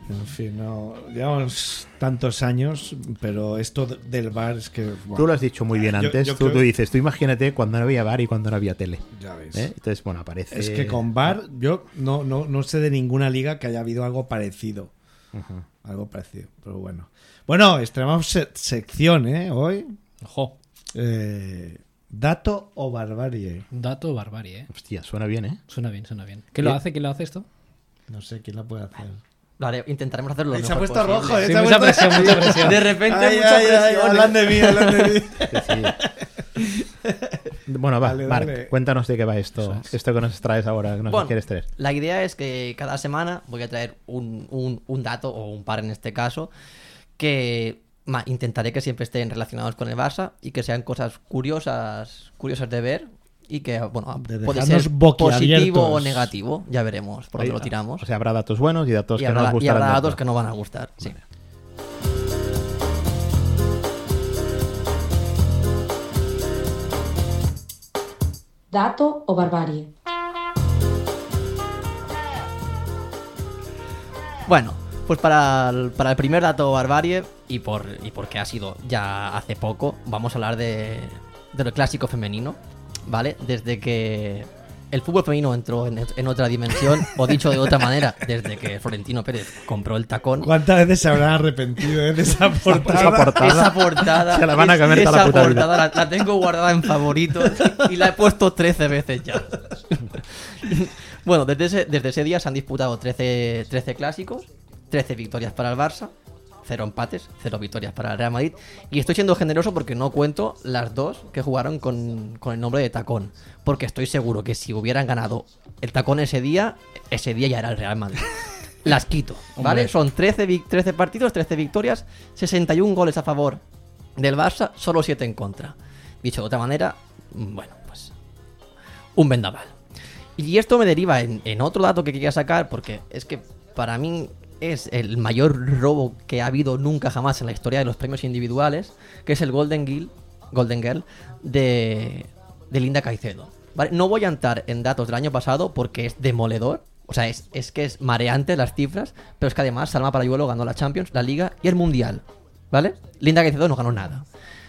En fin, no, llevamos tantos años, pero esto del V A R es que... Bueno, tú lo has dicho muy bien yo- antes. yo tú, creo- tú dices, tú imagínate cuando no había V A R y cuando no había tele. Ya ves. ¿Eh? Entonces, bueno, aparece... Es que con V A R yo no, no, no sé de ninguna liga que haya habido algo parecido. Ujú. Algo parecido, pero bueno. Bueno, estrenamos se- sección, ¿eh? Hoy. Ojo, Eh, ¿Dato o barbarie? dato barbarie, ¿eh? Hostia, suena bien, ¿eh? Suena bien, suena bien. ¿Qué lo hace? ¿Quién lo hace esto? No sé quién la puede hacer. Lo haré- intentaremos hacerlo lo Se ha mejor puesto posible. rojo, ¿eh? Sí, Se ha mucha puesto- presión, mucha presión. De repente, Ay, mucha ay, ay, presión. ¿eh? hablan de mí, hablan de mí. Sí, sí. Bueno, va, Dale, Marc, dale. cuéntanos de qué va esto. Esto que nos traes ahora, que nos Bueno, quieres traer. la idea es que cada semana voy a traer un, un- un dato, o un par en este caso, que ma, intentaré que siempre estén relacionados con el Barça y que sean cosas curiosas, curiosas de ver y que, bueno, De puede dejarnos ser boquiabiertos. positivo o negativo, ya veremos por dónde Ahí, lo tiramos. O sea, habrá datos buenos y datos y que no habrá, nos y habrá gustarán. datos tanto. que no van a gustar, sí. Dato o barbarie. Bueno, pues para el, para el primer dato barbarie, y por y porque ha sido ya hace poco, vamos a hablar de, de lo clásico femenino, ¿vale? Desde que el fútbol femenino entró en, en otra dimensión, o dicho de otra manera, desde que Florentino Pérez compró el tacón. ¿Cuántas veces se habrán arrepentido eh, de esa portada? Esa portada. Esa portada, Se la van a es- comer toda esa la puta vida. portada la, la tengo guardada en favoritos y la he puesto trece veces ya. Bueno, desde ese, desde ese día se han disputado trece, trece clásicos, trece victorias para el Barça, cero empates, cero victorias para el Real Madrid. Y estoy siendo generoso porque no cuento las dos que jugaron con, con el nombre de tacón. Porque estoy seguro que si hubieran ganado el tacón ese día, ese día ya era el Real Madrid. Las quito, ¿vale? Hombre. Son trece, vic- trece partidos, trece victorias, sesenta y uno goles a favor del Barça, solo siete en contra. Dicho de otra manera, bueno, pues un vendaval. Y esto me deriva en, en otro dato que quería sacar, porque es que para mí es el mayor robo que ha habido nunca jamás en la historia de los premios individuales, que es el Golden Girl, Golden Girl de, de Linda Caicedo. ¿Vale? No voy a entrar en datos del año pasado porque es demoledor. O sea, es, es que es mareante las cifras, pero es que además Salma Parayuelo ganó la Champions, la Liga y el Mundial. ¿Vale? Linda Caicedo no ganó nada.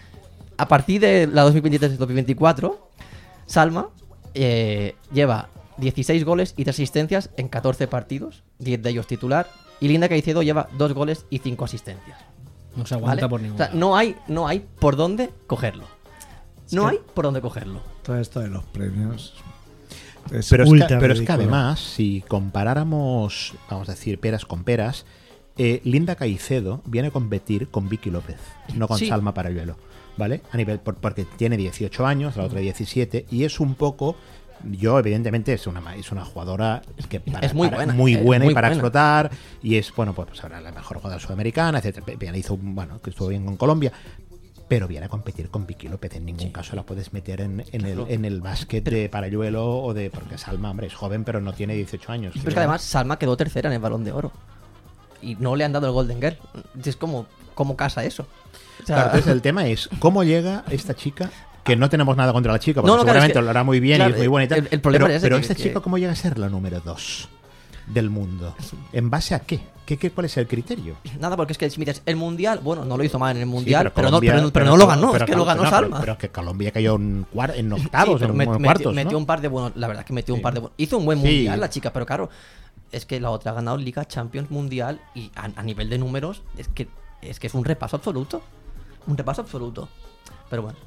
A partir de la dos mil veintitrés dos mil veinticuatro, Salma eh, lleva dieciséis goles y tres asistencias en catorce partidos, diez de ellos titular, y Linda Caicedo lleva dos goles y cinco asistencias. No se aguanta ¿Vale? por O ningún sea, lado. no hay, no hay por dónde cogerlo. No que- hay por dónde cogerlo. Todo esto de los premios. Es Pero, es que, ultra pero es que ridículo. además, si comparáramos, vamos a decir, peras con peras, eh, Linda Caicedo viene a competir con Vicky López, no con Sí. Salma Parayuelo, ¿vale? A nivel, por- porque tiene dieciocho años, la otra diecisiete, y es un poco... Yo, evidentemente, es una, es una jugadora que para- Es muy para- buena, muy es buena muy y para buena. explotar, y es, bueno, pues, pues ahora la mejor jugadora sudamericana, etcétera. Bien, hizo, un- bueno, que estuvo bien con Colombia, pero viene a competir con Vicky López. En ningún caso la puedes meter en, en Claro. el, en el básquet de Parayuelo o de... Porque Salma, hombre, es joven, pero no tiene dieciocho años. Pero es que además Salma quedó tercera en el Balón de Oro. Y no le han dado el Golden Girl. Es como, ¿cómo casa eso? O sea, Claro, entonces el tema es, ¿cómo llega esta chica? Que no tenemos nada contra la chica, porque No, no, claro, seguramente es que- lo hará muy bien claro, y es muy buena y tal. el- el problema pero es ese, pero que- esta que- chica, ¿cómo llega a ser la número dos del mundo? ¿En base a qué? ¿Qué, qué cuál es el criterio? Nada, porque es que si me dices, el Mundial, bueno, no lo hizo mal en el Mundial, Sí, pero, Colombia- no, pero, pero no lo ganó, pero es que lo Col- ganó no, Salma. Pero, pero que Colombia cayó en, cuar- en Sí, octavos, pero en, met- en metió, cuartos, metió ¿no? un par de buenos, la verdad que metió Sí. un par de buenos. Hizo un buen Sí. Mundial la chica, pero claro, es que la otra ha ganado Liga, Champions, Mundial y a, a nivel de números es que es que es un repaso absoluto. Un repaso absoluto. Pero bueno.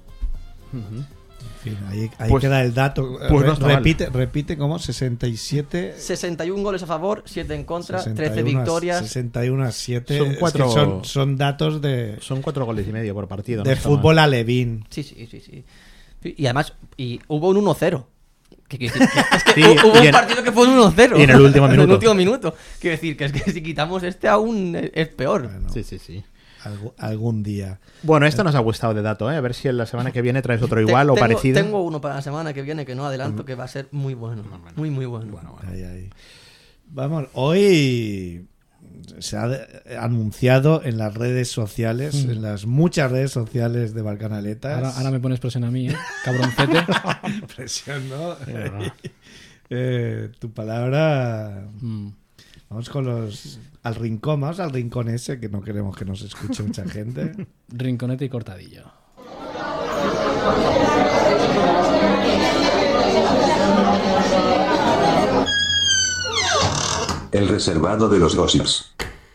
En fin, ahí ahí Pues- queda el dato. pues Re- no está mal. repite, repite como sesenta y siete. sesenta y uno goles a favor, siete en contra, sesenta y uno trece a- victorias. sesenta y uno a siete. Son Es que cuatro- son, son datos de, Son cuatro goles y medio por partido. no de está fútbol mal. alevín. Sí, sí, sí, sí. Sí, y además, y hubo un uno cero. Que, quiere decir que- es que Sí, hu- hubo y un en- partido que fue un uno cero. y en el último En el minuto. último minuto. Quiero decir que es que si quitamos este aún es es peor. Bueno, Sí, sí, sí. algu- algún día. Bueno, esto nos ha gustado de dato, ¿eh? A ver si en la semana que viene traes otro igual Te- o tengo, parecido. Tengo uno para la semana que viene que no adelanto, que va a ser muy bueno. Muy, muy bueno. Ahí, ahí. Vamos, hoy se ha de- anunciado en las redes sociales, Mm. en las muchas redes sociales de Balcanaletas. Ahora, ahora me pones presión a mí, ¿eh? Cabroncete. Presión, ¿no? Eh, tu palabra Mm. Vamos con los... al rincón, vamos al rincón ese, que no queremos que nos escuche mucha gente. Rinconete y cortadillo. El reservado de los gossips.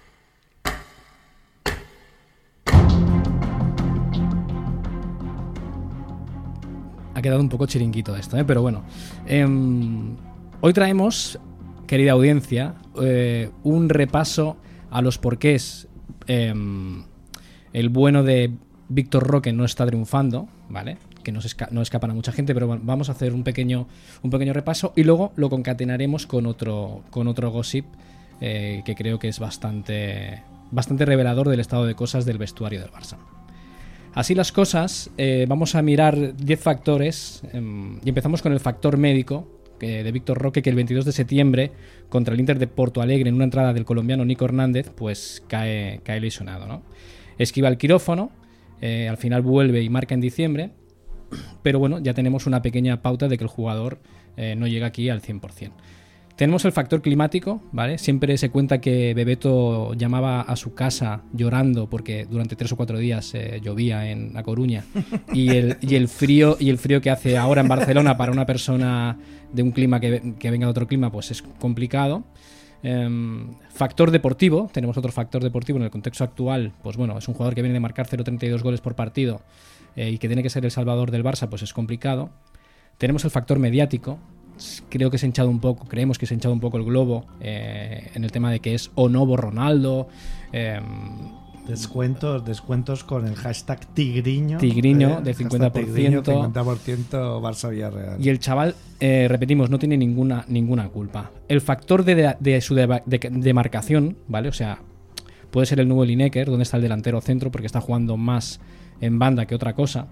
Ha quedado un poco chiringuito esto, ¿eh? Pero bueno. Eh, hoy traemos, querida audiencia, eh, un repaso a los porqués eh, el bueno de Víctor Roque no está triunfando, ¿vale? Que no, se esca- no escapan a mucha gente, pero bueno, vamos a hacer un pequeño, un pequeño repaso y luego lo concatenaremos con otro, con otro gossip eh, que creo que es bastante, bastante revelador del estado de cosas del vestuario del Barça. Así las cosas, eh, vamos a mirar diez factores eh, y empezamos con el factor médico eh, de Víctor Roque, que el veintidós de septiembre contra el Inter de Porto Alegre en una entrada del colombiano Nico Hernández pues cae, cae lesionado, ¿no? Esquiva el quirófano, eh, al final vuelve y marca en diciembre, pero bueno, ya tenemos una pequeña pauta de que el jugador eh, no llega aquí al cien por ciento. Tenemos el factor climático, ¿vale? Siempre se cuenta que Bebeto llamaba a su casa llorando porque durante tres o cuatro días eh, llovía en A Coruña y el, y el frío y el frío que hace ahora en Barcelona para una persona de un clima que, que venga de otro clima pues es complicado. Eh, factor deportivo, tenemos otro factor deportivo en el contexto actual, pues bueno, es un jugador que viene de marcar cero coma treinta y dos goles por partido eh, y que tiene que ser el salvador del Barça, pues es complicado. Tenemos el factor mediático. Creo que se ha hinchado un poco, creemos que se ha hinchado un poco el globo eh, en el tema de que es o no Ronaldo. Eh, descuentos, descuentos con el hashtag Tigriño. Tigriño ¿eh? del cincuenta por ciento. Tigriño, cincuenta por ciento Barça Villarreal. Y el chaval, eh, repetimos, no tiene ninguna, ninguna culpa. El factor de, de, de su de, de, demarcación, ¿vale? O sea, puede ser el nuevo Lineker, donde está el delantero centro, porque está jugando más en banda que otra cosa.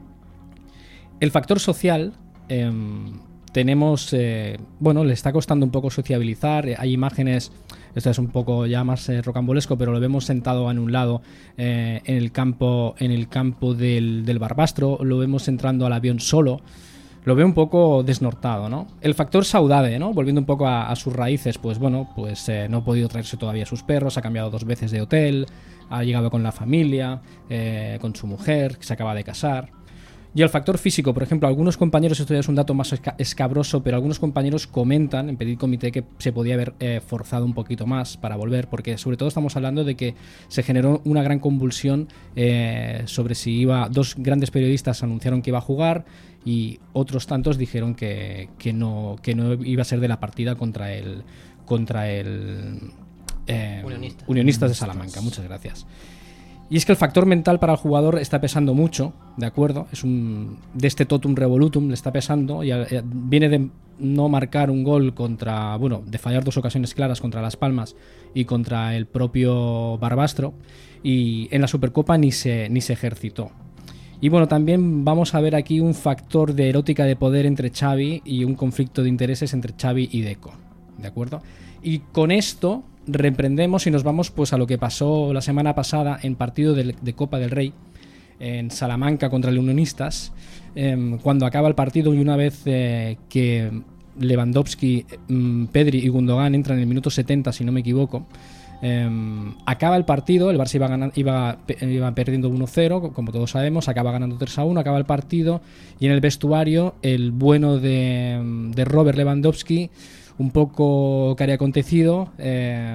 El factor social. Eh, Tenemos, eh, bueno, le está costando un poco sociabilizar, hay imágenes, esto es un poco ya más eh, rocambolesco, pero lo vemos sentado en un lado eh, en el campo, en el campo del, del Barbastro, lo vemos entrando al avión solo, lo veo un poco desnortado, ¿no? El factor saudade, ¿no? Volviendo un poco a, a sus raíces, pues bueno, pues eh, no ha podido traerse todavía a sus perros, ha cambiado dos veces de hotel, ha llegado con la familia, eh, con su mujer, que se acaba de casar. Y el factor físico, por ejemplo, algunos compañeros, esto ya es un dato más esca- escabroso, pero algunos compañeros comentan en Petit Comité que se podía haber eh, forzado un poquito más para volver, porque sobre todo estamos hablando de que se generó una gran convulsión eh, sobre si iba, dos grandes periodistas anunciaron que iba a jugar y otros tantos dijeron que, que, no, que no iba a ser de la partida contra el, contra el eh, Unionistas. Unionistas de Salamanca. Muchas gracias. Y es que el factor mental para el jugador está pesando mucho, ¿de acuerdo? Es un de este totum revolutum, le está pesando. Y eh, viene de no marcar un gol contra, bueno, de fallar dos ocasiones claras contra Las Palmas y contra el propio Barbastro. Y en la Supercopa ni se, ni se ejercitó. Y bueno, también vamos a ver aquí un factor de erótica de poder entre Xavi y un conflicto de intereses entre Xavi y Deco, ¿de acuerdo? Y con esto reemprendemos y nos vamos pues a lo que pasó la semana pasada en partido de, de Copa del Rey en Salamanca contra el Unionistas, eh, cuando acaba el partido y una vez eh, que Lewandowski, eh, Pedri y Gundogan entran en el minuto setenta, si no me equivoco, eh, acaba el partido, el Barça iba, ganando, iba, iba perdiendo uno cero, como todos sabemos, acaba ganando tres a uno, acaba el partido y en el vestuario el bueno de, de Robert Lewandowski, un poco que había acontecido, eh,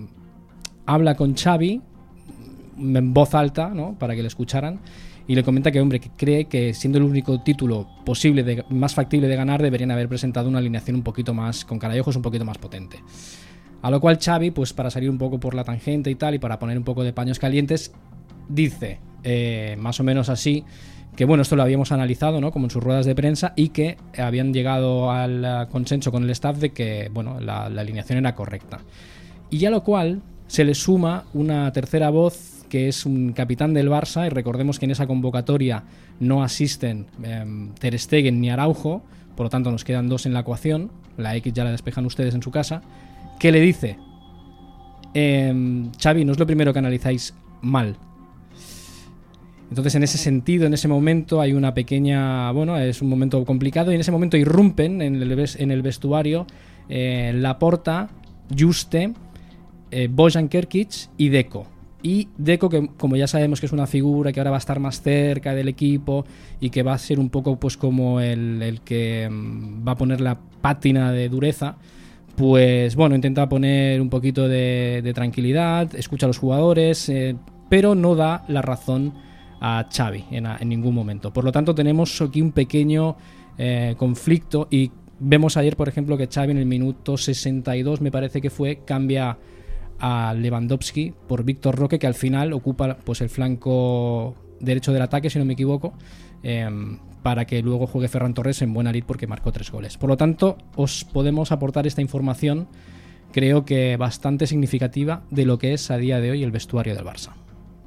habla con Xavi en voz alta, ¿no? Para que le escucharan y le comenta que, hombre, que cree que siendo el único título posible, de, más factible de ganar, deberían haber presentado una alineación un poquito más, con cara y ojos un poquito más potente. A lo cual Xavi, pues para salir un poco por la tangente y tal, y para poner un poco de paños calientes, dice, eh, más o menos así, que bueno, esto lo habíamos analizado, ¿no? Como en sus ruedas de prensa, y que habían llegado al consenso con el staff de que, bueno, la, la alineación era correcta. Y a lo cual se le suma una tercera voz, que es un capitán del Barça, y recordemos que en esa convocatoria no asisten eh, Ter Stegen ni Araujo, por lo tanto nos quedan dos en la ecuación, la X ya la despejan ustedes en su casa, que le dice, eh, Xavi, no es lo primero que analizáis mal. Entonces, en ese sentido, en ese momento hay una pequeña, bueno, es un momento complicado y en ese momento irrumpen en el, en el vestuario eh, Laporta, Juste eh, Bojan Kerkic y Deco. Y Deco, que como ya sabemos que es una figura que ahora va a estar más cerca del equipo y que va a ser un poco pues como el, el que mm, va a poner la pátina de dureza, pues bueno, intenta poner un poquito de, de tranquilidad, escucha a los jugadores, eh, pero no da la razón a Xavi en, a, en ningún momento. Por lo tanto, tenemos aquí un pequeño eh, conflicto y vemos ayer, por ejemplo, que Xavi en el minuto sesenta y dos, me parece que fue, cambia a Lewandowski por Víctor Roque, que al final ocupa pues el flanco derecho del ataque, si no me equivoco, eh, para que luego juegue Ferran Torres en buena lid porque marcó tres goles. Por lo tanto, os podemos aportar esta información, creo que bastante significativa, de lo que es a día de hoy el vestuario del Barça.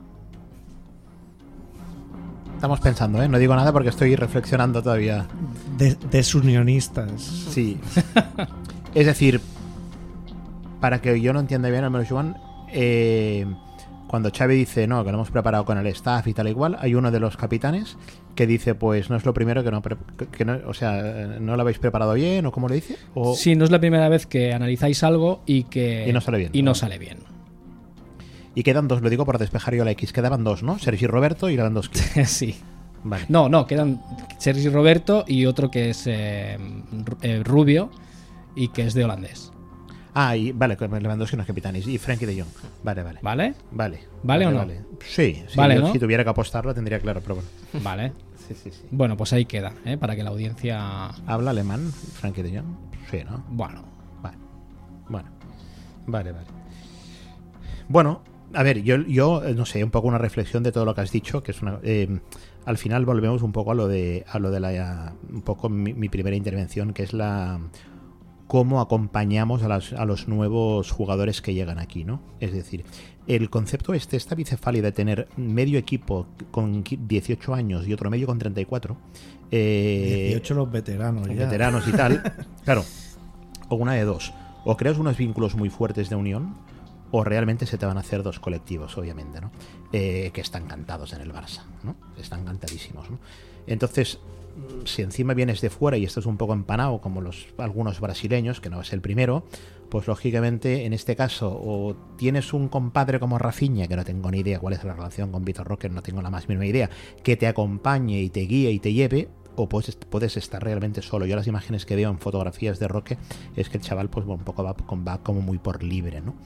Estamos pensando, ¿eh? No digo nada porque estoy reflexionando todavía. De, desunionistas. Sí. Es decir, para que yo no entienda bien, al menos Joan, eh, cuando Xavi dice no, que lo hemos preparado con el staff y tal igual, hay uno de los capitanes que dice pues no es lo primero que no, que no, o sea, no lo habéis preparado bien, o cómo le dice. O... Sí, no es la primera vez que analizáis algo y que y no sale bien. Y no, no sale bien. Y quedan dos, lo digo por despejar yo la X, quedaban dos, ¿no? Sergi Roberto y Lewandowski. Sí. Vale. No, no, quedan Sergi Roberto y otro que es eh, eh, rubio y que es de holandés. Ah, y vale, Lewandowski no es capitán y Frenkie de Jong. Vale, vale. ¿Vale? Vale. ¿Vale o no? Vale. Sí, sí, vale, yo, ¿no? Si tuviera que apostarlo tendría claro, pero bueno. Vale. Sí, sí, sí. Bueno, pues ahí queda, ¿eh? Para que la audiencia... ¿Habla alemán Frenkie de Jong? Sí, ¿no? Bueno. Vale. Bueno. Vale, vale. Bueno, a ver, yo, yo no sé, un poco una reflexión de todo lo que has dicho, que es una... Eh, al final volvemos un poco a lo de a lo de la... un poco mi, mi primera intervención, que es la... cómo acompañamos a, las, a los nuevos jugadores que llegan aquí, ¿no? Es decir, el concepto este, esta bicefalía de tener medio equipo con dieciocho años y otro medio con treinta y cuatro. Eh, dieciocho los veteranos, los ya. veteranos y tal. Claro, o una de dos. O creas unos vínculos muy fuertes de unión, o realmente se te van a hacer dos colectivos, obviamente, ¿no? Eh, que están cantados en el Barça, ¿no? Están cantadísimos, ¿no? Entonces, si encima vienes de fuera y estás un poco empanado, como los algunos brasileños, que no es el primero, pues lógicamente en este caso o tienes un compadre como Rafinha, que no tengo ni idea cuál es la relación con Vitor Roque, no tengo la más mínima idea, que te acompañe y te guíe y te lleve, o puedes, puedes estar realmente solo. Yo las imágenes que veo en fotografías de Roque es que el chaval pues un poco va, va como muy por libre, ¿no?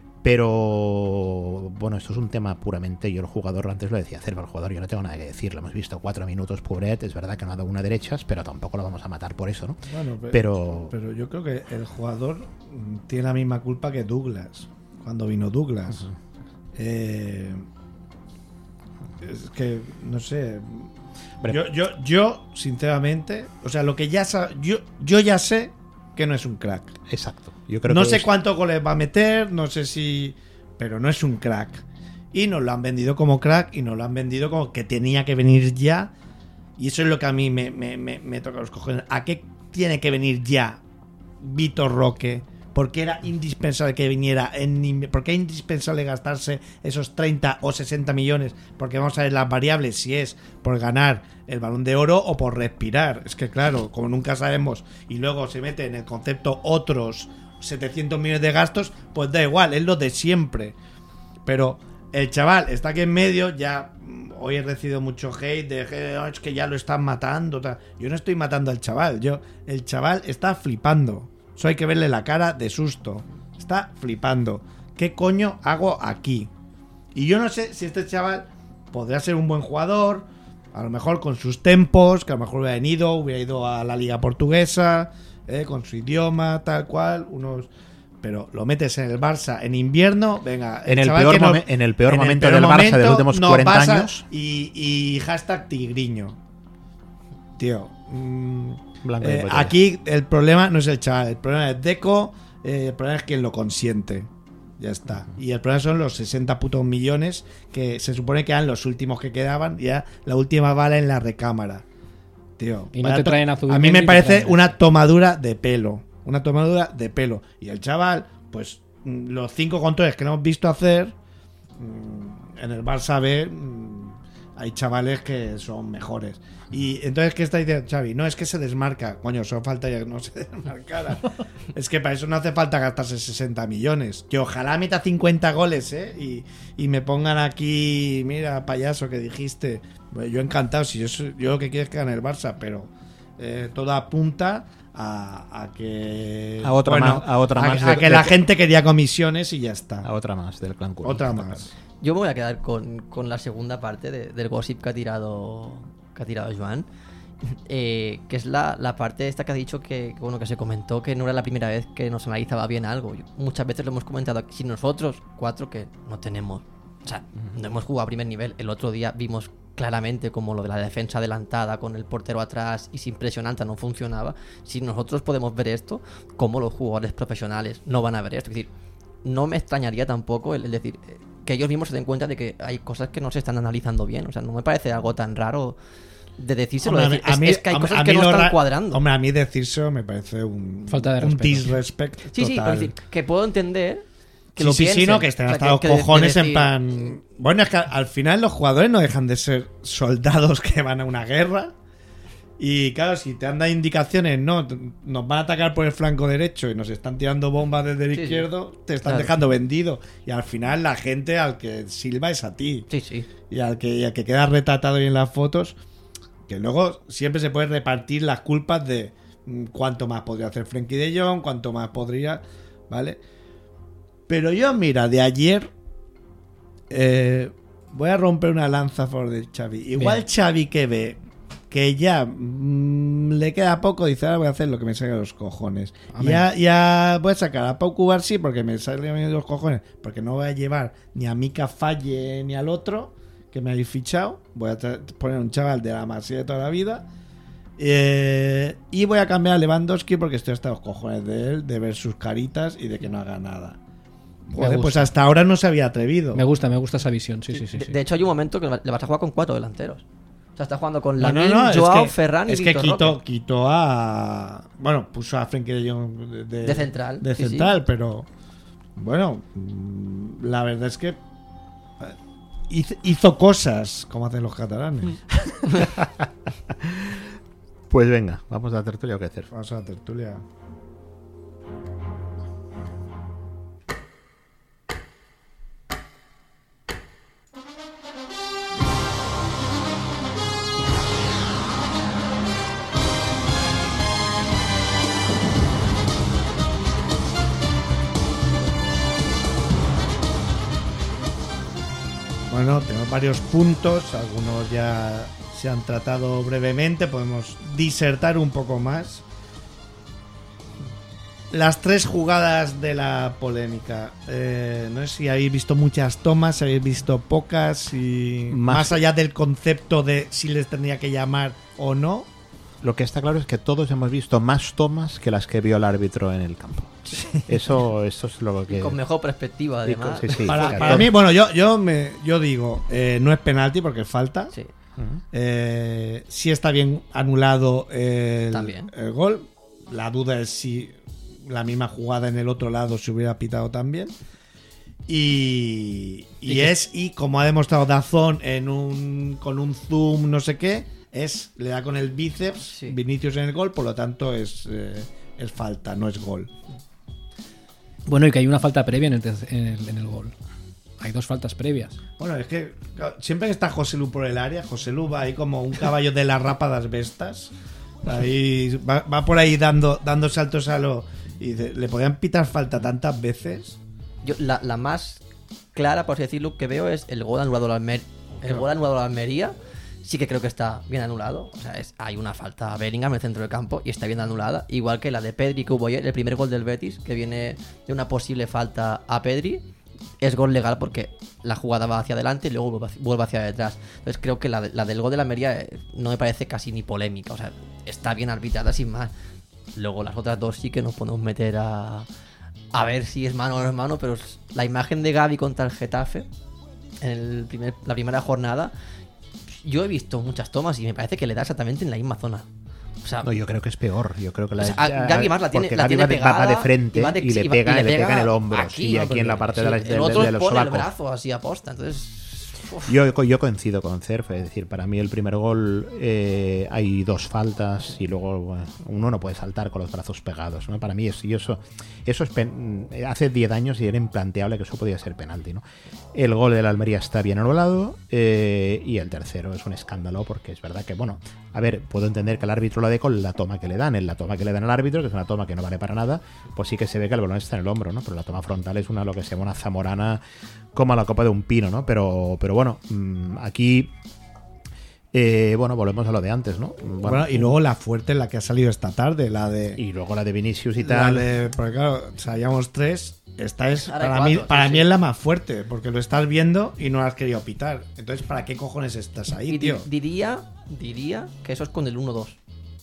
Pero bueno, esto es un tema puramente, yo el jugador, antes lo decía Cerva, el jugador yo no tengo nada que decir, lo hemos visto cuatro minutos, pobret, es verdad que no ha dado una derechas, pero tampoco lo vamos a matar por eso, ¿no? Bueno, pero, pero... pero yo creo que el jugador tiene la misma culpa que Douglas, cuando vino Douglas. Uh-huh. eh, es que, no sé, yo, yo, yo, sinceramente, o sea, lo que ya sa- yo, yo ya sé que no es un crack. Exacto. Yo creo no que sé es... cuántos goles va a meter, no sé si... Pero no es un crack. Y nos lo han vendido como crack y nos lo han vendido como que tenía que venir ya. Y eso es lo que a mí me, me, me, me toca los cojones. ¿A qué tiene que venir ya Vitor Roque? ¿Por qué era indispensable que viniera? En, ¿Por qué es indispensable gastarse esos treinta o sesenta millones? Porque vamos a ver las variables, si es por ganar el Balón de Oro o por respirar. Es que claro, como nunca sabemos, y luego se mete en el concepto otros setecientos millones de gastos, pues da igual, es lo de siempre. Pero el chaval está aquí en medio, ya hoy he recibido mucho hate de que oh, es que ya lo están matando. Tal. Yo no estoy matando al chaval, yo el chaval está flipando. Eso hay que verle la cara de susto. Está flipando. ¿Qué coño hago aquí? Y yo no sé si este chaval podrá ser un buen jugador, a lo mejor con sus tempos, que a lo mejor hubiera ido, hubiera ido a la liga portuguesa, eh, con su idioma, tal cual, unos... Pero lo metes en el Barça en invierno, venga... En el, peor, no, momen, en el peor en momento el peor del momento Barça de los últimos no cuarenta pasa, años. Y, y hashtag tigriño. Tío... Mmm, Blanco eh, aquí el problema no es el chaval, el problema es Deco, eh, el problema es quien lo consiente. Ya está. Y el problema son los sesenta putos millones que se supone que eran los últimos que quedaban. Ya la última bala en la recámara. Tío. Y no te traen a to- A mí me parece una tomadura de pelo. Una tomadura de pelo. Y el chaval, pues los cinco controles que no hemos visto hacer en el Barça B, hay chavales que son mejores. Y entonces, ¿qué está diciendo Xavi? No, es que se desmarca. Coño, solo falta ya que no se desmarcara. Es que para eso no hace falta gastarse sesenta millones. Que ojalá meta cincuenta goles, ¿eh? Y, y me pongan aquí, mira, payaso, que dijiste. Bueno, yo encantado, si yo, soy- yo lo que quiero es que gane el Barça, pero eh, todo apunta a, a que... A otra más- a otra más a de- que de- la gente quería comisiones y ya está. A otra más del clan Culi. Otra más. Yo me voy a quedar con, con la segunda parte de- del gossip que ha tirado que ha tirado Joan, eh, que es la, la parte esta que ha dicho que bueno que se comentó que no era la primera vez que nos analizaba bien algo. Yo- muchas veces lo hemos comentado aquí. Si nosotros cuatro que no tenemos, o sea, no hemos jugado a primer nivel. El otro día vimos claramente como lo de la defensa adelantada con el portero atrás y sin presionante no funcionaba. Si nosotros podemos ver esto, como los jugadores profesionales no van a ver esto. Es decir, no me extrañaría tampoco el, el decir eh, que ellos mismos se den cuenta de que hay cosas que no se están analizando bien. O sea, no me parece algo tan raro de decírselo. Hombre, de decir, es, es que hay a cosas a que no lo están ra- cuadrando. Hombre, a mí decírselo me parece un, Falta de un respeto. disrespect Sí, sí, pero total. es decir, que puedo entender que Sí, lo sí, sí, piensen. no, que estén O sea, hasta los que- que de- de cojones en decir, plan... Bueno, es que al final los jugadores no dejan de ser soldados que van a una guerra. Y claro, si te han dado indicaciones, no, t- nos van a atacar por el flanco derecho y nos están tirando bombas desde el Sí, sí. izquierdo, te están Claro. dejando vendido. Y al final la gente al que silba es a ti. Sí, sí. Y al que, y al que queda retratado ahí en las fotos, que luego siempre se puede repartir las culpas de mm, cuánto más podría hacer Frenkie de Jong, cuánto más podría, ¿vale? Pero yo, mira, de ayer eh, voy a romper una lanza a favor de Xavi. Igual Bien. Xavi que ve que ya mm, le queda poco, dice, ahora voy a hacer lo que me salga de los cojones. Amén. Ya, ya voy a sacar a Pau Cubarsí porque me sale de los cojones, porque no voy a llevar ni a Mika Falle ni al otro que me habéis fichado. Voy a tra- poner un chaval de la Masía de toda la vida. Eh, y voy a cambiar a Lewandowski porque estoy hasta los cojones de él, de ver sus caritas y de que no haga nada. Joder, gusta. pues hasta ahora no se había atrevido. Me gusta, me gusta esa visión. Sí, sí, sí. De, sí. de hecho, hay un momento que le vas a jugar con cuatro delanteros. O sea, está jugando con No, no, Lamine, no, es Joao, que- Ferran y es que Víctor quitó, Roque. quitó a. Bueno, puso a Frenkie de Jong de, de- De central, De sí, central, sí. pero. Bueno, mm, la verdad es que. eh, Hizo, hizo cosas como hacen los catalanes. Pues venga, vamos a la tertulia o qué hacer. Vamos a la tertulia. Bueno, tenemos varios puntos, algunos ya se han tratado brevemente, podemos disertar un poco más. Las tres jugadas de la polémica. Eh, no sé si habéis visto muchas tomas, si habéis visto pocas, y Más- más allá del concepto de si les tendría que llamar o no. Lo que está claro es que todos hemos visto más tomas que las que vio el árbitro en el campo. Eso, eso es lo que... Con mejor perspectiva, Sí, con- además. sí, sí, Para, claro. para mí, bueno, yo, yo, me, yo digo, eh, no es penalti porque es falta. Sí. Ujú. Eh, sí está bien anulado el, También. el gol. La duda es si la misma jugada en el otro lado se hubiera pitado también. Y, y Y que- es, y como ha demostrado Dazón en un, con un zoom, no sé qué, es le da con el bíceps, Sí. Vinicius en el gol, por lo tanto es, eh, es falta, no es gol. Bueno, y que hay una falta previa en el, terc- en el, en el gol. Hay dos faltas previas. Bueno, es que claro, siempre que está José Lu por el área, José Lu va ahí como un caballo de la rapa das bestas. Ahí va, va por ahí dando, dando saltos a lo. Y dice, le podían pitar falta tantas veces. Yo, la, la más clara, por así decirlo, que veo es el gol anulado a la Almería. El gol anulado a la Almería sí que creo que está bien anulado. O sea, es, hay una falta a Bellingham en el centro del campo y está bien anulada. Igual que la de Pedri que hubo ayer, el primer gol del Betis, que viene de una posible falta a Pedri. Es gol legal porque la jugada va hacia adelante y luego vuelve hacia- vuelve hacia detrás. Entonces creo que la, de- la del gol de la Almería eh, no me parece casi ni polémica. O sea, está bien arbitrada sin más. Luego las otras dos sí que nos podemos meter a, a ver si es mano o no es mano, pero es- la imagen de Gavi contra el Getafe en el primer, la primera jornada, yo he visto muchas tomas y me parece que le da exactamente en la misma zona. O sea, No, yo creo que es peor. Yo creo que la O sea, a- Gavi más la tiene- porque la Gavi tiene va de, va- pegada va de frente y va de- y le y va- pega, y le le pega pega en el hombro. aquí, sí, ¿no? aquí en la parte sí, de, la, el de, otro de los pone el sobacos. brazo así aposta, entonces Yo, yo coincido con Cerf, es decir, para mí el primer gol eh, hay dos faltas y luego bueno, uno no puede saltar con los brazos pegados, ¿no? Para mí es, y eso, eso es pen, hace diez años y era implanteable que eso podía ser penalti, ¿no? El gol de la Almería está bien anulado eh, y el tercero es un escándalo porque es verdad que, bueno, a ver, puedo entender que el árbitro lo dé con la toma que le dan, en la toma que le dan al árbitro, que es una toma que no vale para nada, pues sí que se ve que el balón está en el hombro, ¿no? Pero la toma frontal es una lo que se llama una zamorana como a la copa de un pino, ¿no? Pero, pero bueno, aquí eh, bueno, volvemos a lo de antes, ¿no? Bueno, bueno, y luego la fuerte, la que ha salido esta tarde, la de... Y luego la de Vinicius y tal. La de, porque claro, sabíamos tres, esta es, Ahora hay para, cuatro, mí, sí, para sí. mí es la más fuerte, porque lo estás viendo y no has querido pitar. Entonces, ¿para qué cojones estás ahí, Y tío? di- diría, diría que eso es con el uno dos.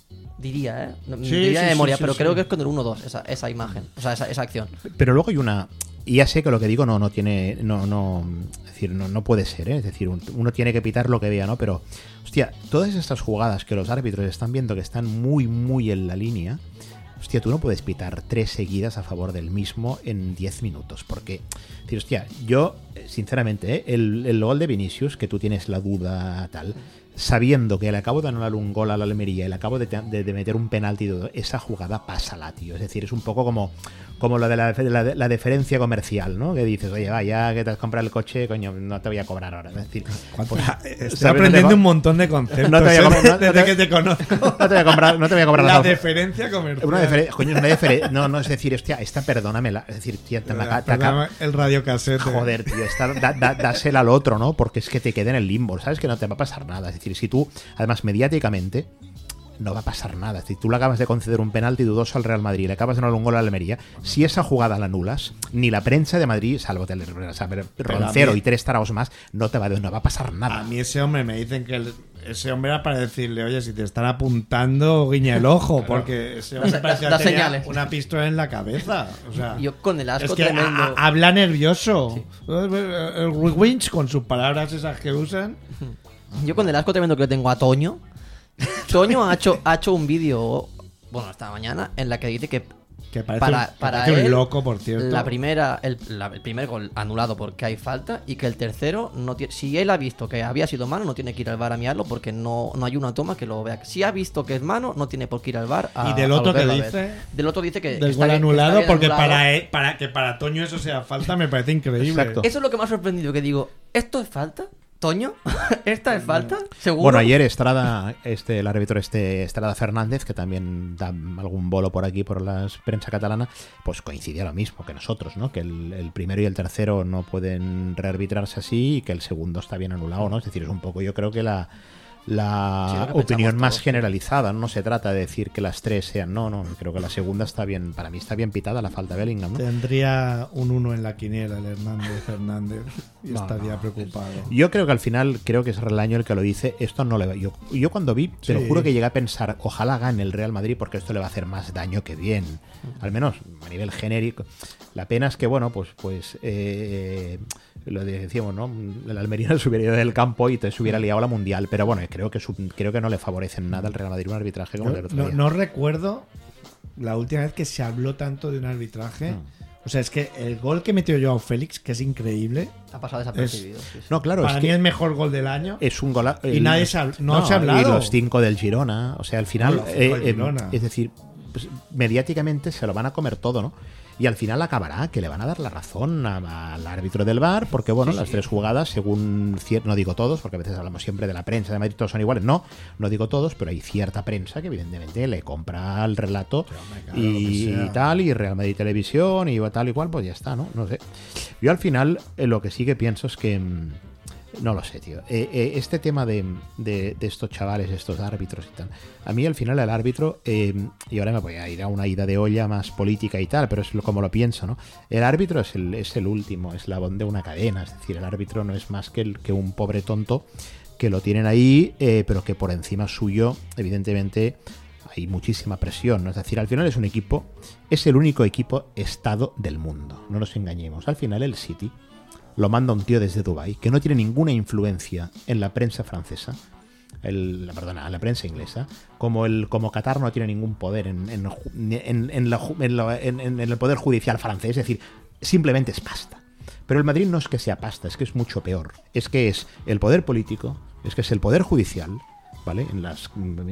Diría, ¿eh? No, Sí, diría sí, de memoria, sí, pero sí, creo sí. que es con el uno dos, esa, esa imagen, o sea, esa, esa acción. Pero luego hay una... Y ya sé que lo que digo no, no tiene... No, no, es decir, no, no puede ser, ¿eh? Es decir, un- uno tiene que pitar lo que vea, ¿no? Pero, hostia, todas estas jugadas que los árbitros están viendo que están muy, muy en la línea... Hostia, tú no puedes pitar tres seguidas a favor del mismo en diez minutos, porque, es decir, hostia, yo, sinceramente, ¿eh? el, el gol de Vinicius, que tú tienes la duda tal, sabiendo que le acabo de anular un gol a la Almería y le acabo de, de, de meter un penalti, esa jugada pásala, tío. Es decir, es un poco como, como lo de la, la, la deferencia comercial, ¿no? Que dices, oye, va, ya que te has comprado el coche, coño, no te voy a cobrar ahora. Es decir, pues, Estoy ¿sabes? aprendiendo No te- un montón de conceptos No te voy a ¿eh? comprar- no- desde no te- que te conozco. No te voy a comprar, no te voy a comprar La las alfa- deferencia comercial. Una deferen- coño, una deferen- no, no, es decir, hostia, esta perdónamela. Es decir, tía, te me acaba- te acaba- Perdóname, el radiocasete. Joder, tío, esta, da, da- dásela al otro, ¿no? Porque es que te queda en el limbo, ¿sabes? Que no te va a pasar nada. Es decir, si tú, además, mediáticamente, no va a pasar nada. Es decir, tú le acabas de conceder un penalti dudoso al Real Madrid, le acabas de anular un gol a la Almería, si esa jugada la anulas, ni la prensa de Madrid, salvo tele, o sea, Roncero mí- y tres taraos más, no te va, no va a pasar nada. A mí ese hombre me dicen que el- ese hombre era para decirle, oye, si te están apuntando, guiña el ojo, porque ese hombre Da- parecía da que tenía señales. una pistola en la cabeza. O sea, Yo con el asco es que tremendo. a- a- habla nervioso. El Winch, con sus palabras esas que usan. Yo con el asco tremendo que le tengo a Toño. Toño ha hecho, ha hecho un vídeo, bueno, esta mañana, en la que dice que Que parece, para, un, que para parece un él, loco, por cierto. la primera, el, la- el primer gol anulado porque hay falta y que el tercero, no tiene, si él ha visto que había sido mano, no tiene que ir al V A R a mirarlo porque no, no hay una toma que lo vea. Si ha visto que es mano, no tiene por qué ir al V A R a Y del a otro que volverlo a ver. dice, Del otro dice que del está gol bien- anulado, está bien porque anulado. para, él- para que para Toño eso sea falta me parece increíble. Exacto. Eso es lo que me ha sorprendido, que digo, ¿esto es falta? ¿Toño? ¿Esta es falta? ¿Seguro? Bueno, ayer Estrada, este, el árbitro este Estrada Fernández, que también da algún bolo por aquí por la prensa catalana, pues coincidía lo mismo que nosotros, ¿no? Que el, el primero y el tercero no pueden rearbitrarse así y que el segundo está bien anulado, ¿no? Es decir, es un poco, yo creo que la la Sí, lo que opinión pensamos más todos. generalizada, no se trata de decir que las tres sean, no, no, creo que la segunda está bien, para mí está bien pitada la falta de Bellingham, ¿no? Tendría un uno en la quiniela el Hernández Fernández y No, estaría no. preocupado. Yo creo que al final, creo que es Relaño el que lo dice, esto no le va. Yo, yo cuando vi, te lo Sí. juro que llegué a pensar, ojalá gane el Real Madrid porque esto le va a hacer más daño que bien. Al menos a nivel genérico. La pena es que, bueno, pues, pues eh, lo decíamos, ¿no? El Almería se hubiera ido del campo y te se hubiera liado la mundial. Pero bueno, creo que, su- creo que no le favorecen nada al Real Madrid un arbitraje como el del otro No, día. no recuerdo la última vez que se habló tanto de un arbitraje. No. O sea, es que el gol que metió Joao Félix, que es increíble, Ha pasado desapercibido. sí, sí. No, claro, para es mí que es el mejor gol del año. es un gol. Y nadie se ha- no se ha hablado. Y los cinco del Girona. O sea, al final. No, los cinco eh, del eh, Girona. es decir, pues, mediáticamente se lo van a comer todo, ¿no? Y al final acabará que le van a dar la razón a- al árbitro del V A R, porque bueno, las tres jugadas, según cier- no digo todos, porque a veces hablamos siempre de la prensa de Madrid, todos son iguales. No, no digo todos, pero hay cierta prensa que evidentemente le compra el relato claro, y, lo que sea. tal, y Real Madrid Televisión y tal y cual, pues ya está, ¿no? No sé. Yo al final eh, lo que sí que pienso es que mm, no lo sé, tío. Eh, eh, este tema de, de- de estos chavales, estos árbitros y tal. A mí al final el árbitro, eh, y ahora me voy a ir a una ida de olla más política y tal, pero es lo- como lo pienso, ¿no? El árbitro es el, es el último eslabón de una cadena. Es decir, el árbitro no es más que, el, que un pobre tonto que lo tienen ahí, eh, pero que por encima suyo, evidentemente, hay muchísima presión, ¿no? Es decir, al final es un equipo, es el único equipo estado del mundo. No nos engañemos. Al final el City lo manda un tío desde Dubái que no tiene ninguna influencia en la prensa francesa, el, perdona, en la prensa inglesa, como el como Qatar no tiene ningún poder en, en, en- en la ju- en la- en- en el poder judicial francés, es decir, simplemente es pasta. Pero el Madrid no es que sea pasta, es que es mucho peor. Es que es el poder político, es que es el poder judicial, ¿vale? En las,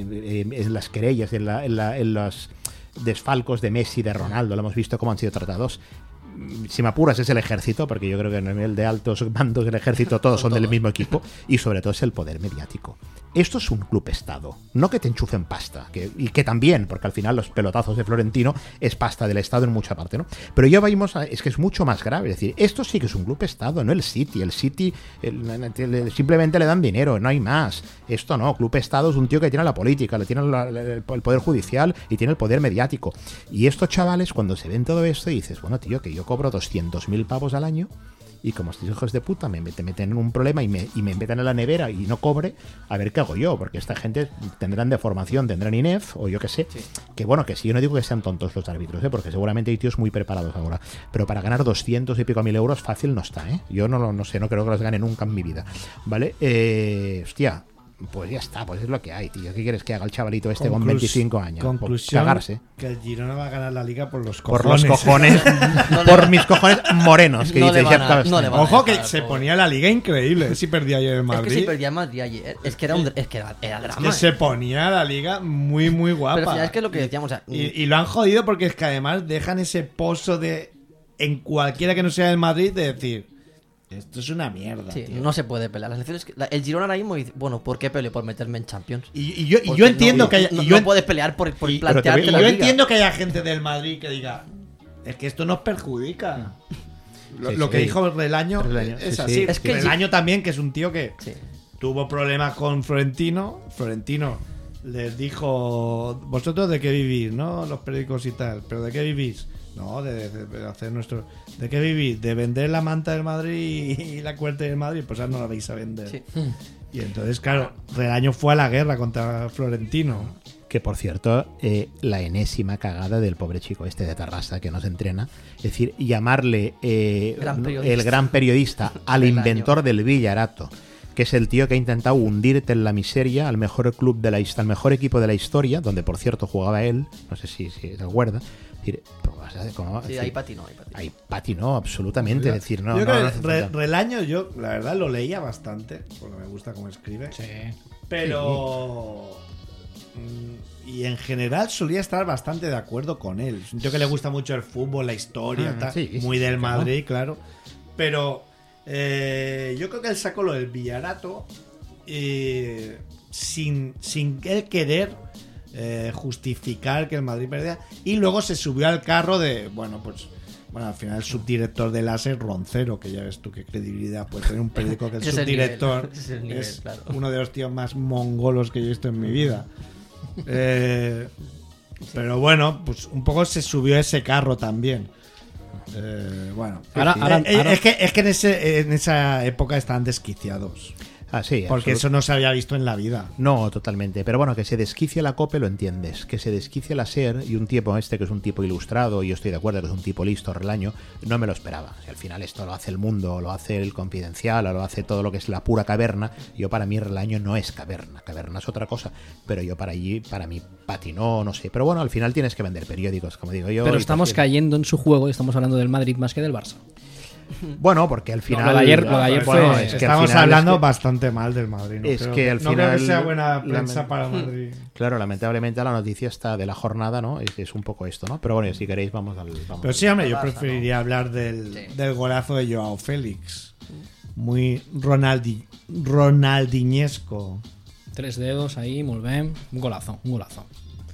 en las querellas, en, la, en, la, en los desfalcos de Messi, de Ronaldo, lo hemos visto cómo han sido tratados. Si me apuras es el ejército, porque yo creo que en el nivel de altos mandos del ejército todos son del mismo equipo, y sobre todo es el poder mediático. Esto es un club Estado, no que te enchufen pasta, que, y que también, porque al final los pelotazos de Florentino es pasta del Estado en mucha parte, ¿no? Pero ya vamos a, es que es mucho más grave, es decir, esto sí que es un club Estado, no el City, el City el, el, simplemente le dan dinero, no hay más. Esto no, club Estado es un tío que tiene la política, le tiene la, el, el poder judicial y tiene el poder mediático. Y estos chavales, cuando se ven todo esto, dices, bueno, tío, que yo cobro doscientos mil pavos al año y como estos hijos de puta me te meten en un problema y me, y me meten en la nevera y no cobre, a ver qué hago yo, porque esta gente tendrán de formación, tendrán I N E F o yo qué sé, sí. Que bueno, que sí, yo no digo que sean tontos los árbitros, ¿eh? Porque seguramente hay tíos muy preparados ahora, pero para ganar doscientos y pico mil euros fácil no está, ¿eh? Yo no, no sé, no creo que los gane nunca en mi vida, ¿vale? Eh, hostia, pues ya está, pues es lo que hay, tío. ¿Qué quieres que haga el chavalito este Conclus- con veinticinco años? Conclusión, cagarse. Que el Girona va a ganar la Liga por los cojones. Por los cojones, no por mis cojones morenos. Que no dice, a, no Ojo que se ponía la Liga increíble. Si perdía ayer el Madrid. Es que si perdía Madrid ayer. Es que era, un, es que era, era drama. Es que eh. se ponía la Liga muy, muy guapa. Pero al final es que es lo que decíamos. O sea, y, y lo han jodido porque es que además dejan ese pozo de. En cualquiera que no sea el Madrid, de decir. Esto es una mierda, sí, tío. No se puede pelear. Las elecciones, la, el Girona ahora mismo dice, bueno, ¿por qué peleo? Por meterme en Champions. Y, y yo, y yo entiendo no, que haya, no, y yo no puedes pelear por, por y, plantearte y la yo liga. entiendo que haya gente del Madrid que diga, es que esto nos perjudica. Lo, sí, lo que sí. dijo Relaño es sí, así. sí. Es que Relaño también, que es un tío que sí. tuvo problemas con Florentino. Florentino les dijo, vosotros de qué vivís, ¿no? Los periódicos y tal. ¿Pero de qué vivís? No, de, de, de hacer nuestro... ¿De qué vivís? De vender la manta del Madrid y la cuerda del Madrid. Pues ahora no la vais a vender. Sí. Y entonces, claro, Relaño fue a la guerra contra Florentino. Que por cierto, eh, la enésima cagada del pobre chico este de Tarrasa que nos entrena. Es decir, llamarle eh, gran el gran periodista al inventor del Villarato, que es el tío que ha intentado hundirte en la miseria al mejor club de la al mejor equipo de la historia, donde por cierto jugaba él, no sé si, si se acuerda. Es decir, ¿cómo? Sí, decir, ahí patinó, ahí patinó. Ahí patinó, absolutamente. Es decir, no, yo no, creo no que Re, Relaño, yo la verdad lo leía bastante, porque me gusta cómo escribe. Sí. Pero. Sí. Y en general solía estar bastante de acuerdo con él. Es un tío que le gusta mucho el fútbol, la historia, ah, tal, sí, muy sí, del claro. Madrid, claro. Pero eh, yo creo que él sacó lo del Villarato eh, sin, sin él querer eh, justificar que el Madrid perdía. Y luego se subió al carro de, bueno, pues... Bueno, al final el subdirector del A S es Roncero, que ya ves tú qué credibilidad puede tener un periódico que el es subdirector el nivel, es, el nivel, es claro. uno de los tíos más mongolos que yo he visto en mi vida. Eh, pero bueno, pues un poco se subió a ese carro también. Eh, bueno, Ahora- eh, ahora- eh, ahora- es que, es que en, ese, en esa época estaban desquiciados. Ah, sí, Porque absolut- eso no se había visto en la vida. No, totalmente. Pero bueno, que se desquicie la COPE lo entiendes. Que se desquicie la SER y un tipo este que es un tipo ilustrado, y yo estoy de acuerdo que es un tipo listo, Relaño, no me lo esperaba. Si al final esto lo hace El Mundo, lo hace El Confidencial, o lo hace todo lo que es la pura caverna, yo para mí Relaño no es caverna. Caverna es otra cosa. Pero yo para allí, para mí patinó, no sé. Pero bueno, al final tienes que vender periódicos, como digo yo. Pero y estamos pues, cayendo en su juego y estamos hablando del Madrid más que del Barça. Bueno, porque al final... lo de ayer- lo de ayer bueno, fue- es que al Estamos final hablando es que- bastante mal del Madrid. No es creo que al no final creo que sea buena prensa lament- para Madrid. Claro, lamentablemente la noticia está de la jornada, ¿no? Es, es un poco esto, ¿no? Pero bueno, si queréis vamos al... Vamos Pero sí, hombre, yo Barça, preferiría ¿no? hablar del, Sí. del golazo de Joao Félix. Muy Ronaldi, Ronaldiñesco. Tres dedos ahí, muy bien. Un golazo, un golazo.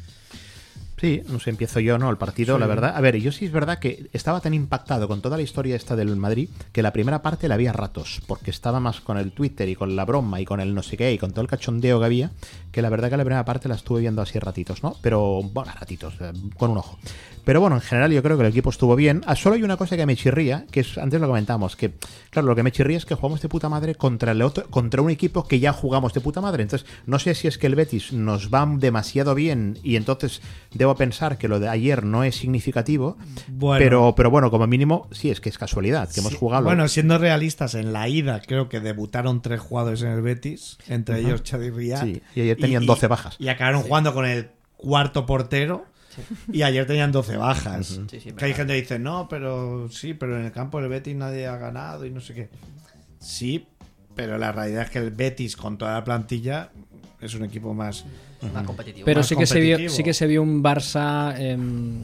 Sí, no sé, empiezo yo, ¿no? El partido, Sí. la verdad. A ver, yo sí es verdad que estaba tan impactado con toda la historia esta del Madrid que la primera parte la había ratos, porque estaba más con el Twitter y con la broma y con el no sé qué y con todo el cachondeo que había, que la verdad que la primera parte la estuve viendo así ratitos, ¿no? Pero, bueno, ratitos, eh, con un ojo. Pero bueno, en general yo creo que el equipo estuvo bien. Ah, solo hay una cosa que me chirría, que es, antes lo comentamos, que, claro, lo que me chirría es que jugamos de puta madre contra el otro, contra un equipo que ya jugamos de puta madre. Entonces, no sé si es que el Betis nos va demasiado bien y entonces debo pensar que lo de ayer no es significativo, Bueno. pero, pero bueno, como mínimo, sí, es que es casualidad, que hemos Sí, jugado. Bueno, siendo realistas, en la ida creo que debutaron tres jugadores en el Betis, entre ellos Xavi Riyad. Sí, y ayer tenían doce bajas. Y acabaron jugando con el cuarto portero. y ayer tenían doce bajas. Uh-huh. Sí, sí, que hay gente que dice, no, pero sí, pero en el campo del Betis nadie ha ganado y no sé qué. Sí, pero la realidad es que el Betis con toda la plantilla es un equipo más, más competitivo. Pero más sí que se vio, competitivo. sí que se vio un Barça eh,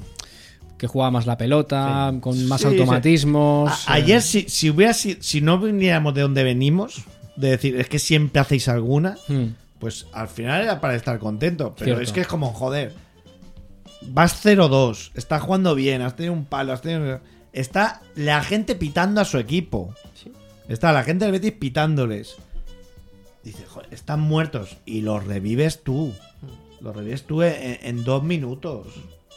que jugaba más la pelota, Sí. con más Sí, automatismos. sí. A- ayer si, si hubiera si, si no viniéramos de donde venimos, de decir, es que siempre hacéis alguna, Hmm. pues al final era para estar contento. Pero Cierto. es que es como, joder, vas cero dos, estás jugando bien, has tenido un palo, has tenido... Está la gente pitando a su equipo. Sí. Está la gente del Betis pitándoles. Dice, joder, están muertos. Y los revives tú. Los revives tú en, en dos minutos.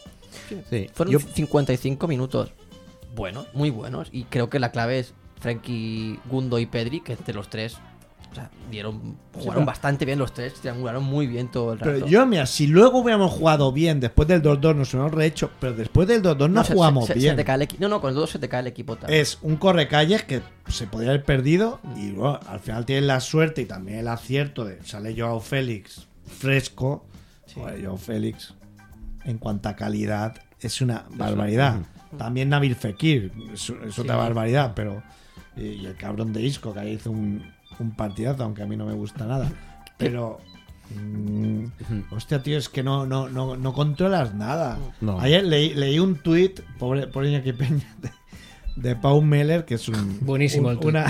Sí. Fueron Yo- cincuenta y cinco minutos buenos, muy buenos. Y creo que la clave es Frenkie, Gundo y Pedri, que entre los tres, o sea, dieron, jugaron pero- bastante bien los tres, triangularon muy bien todo el rato. Pero yo, mira, si luego hubiéramos jugado bien después del dos dos, nos hemos rehecho. Pero después del dos dos no, se- jugamos se- se bien. te cae el equi- no, no, con el dos se te cae el equipo también. Es un correcalles que se podría haber perdido. Y bueno, al final tienes la suerte y también el acierto de sale Joao Félix fresco. Joder, Joao Félix, en cuanto a calidad, es una barbaridad. También Nabil Fekir es, es otra Sí. barbaridad, pero. Y, y el cabrón de Isco, que ahí hizo un, un partidazo, aunque a mí no me gusta nada. Pero. mm, hostia, tío, es que no, no, no, no controlas nada. No. Ayer leí, leí un tuit, pobre, pobre Iñaki Peña, de, de Pau Meller, que es un. Buenísimo un, el tuit. una-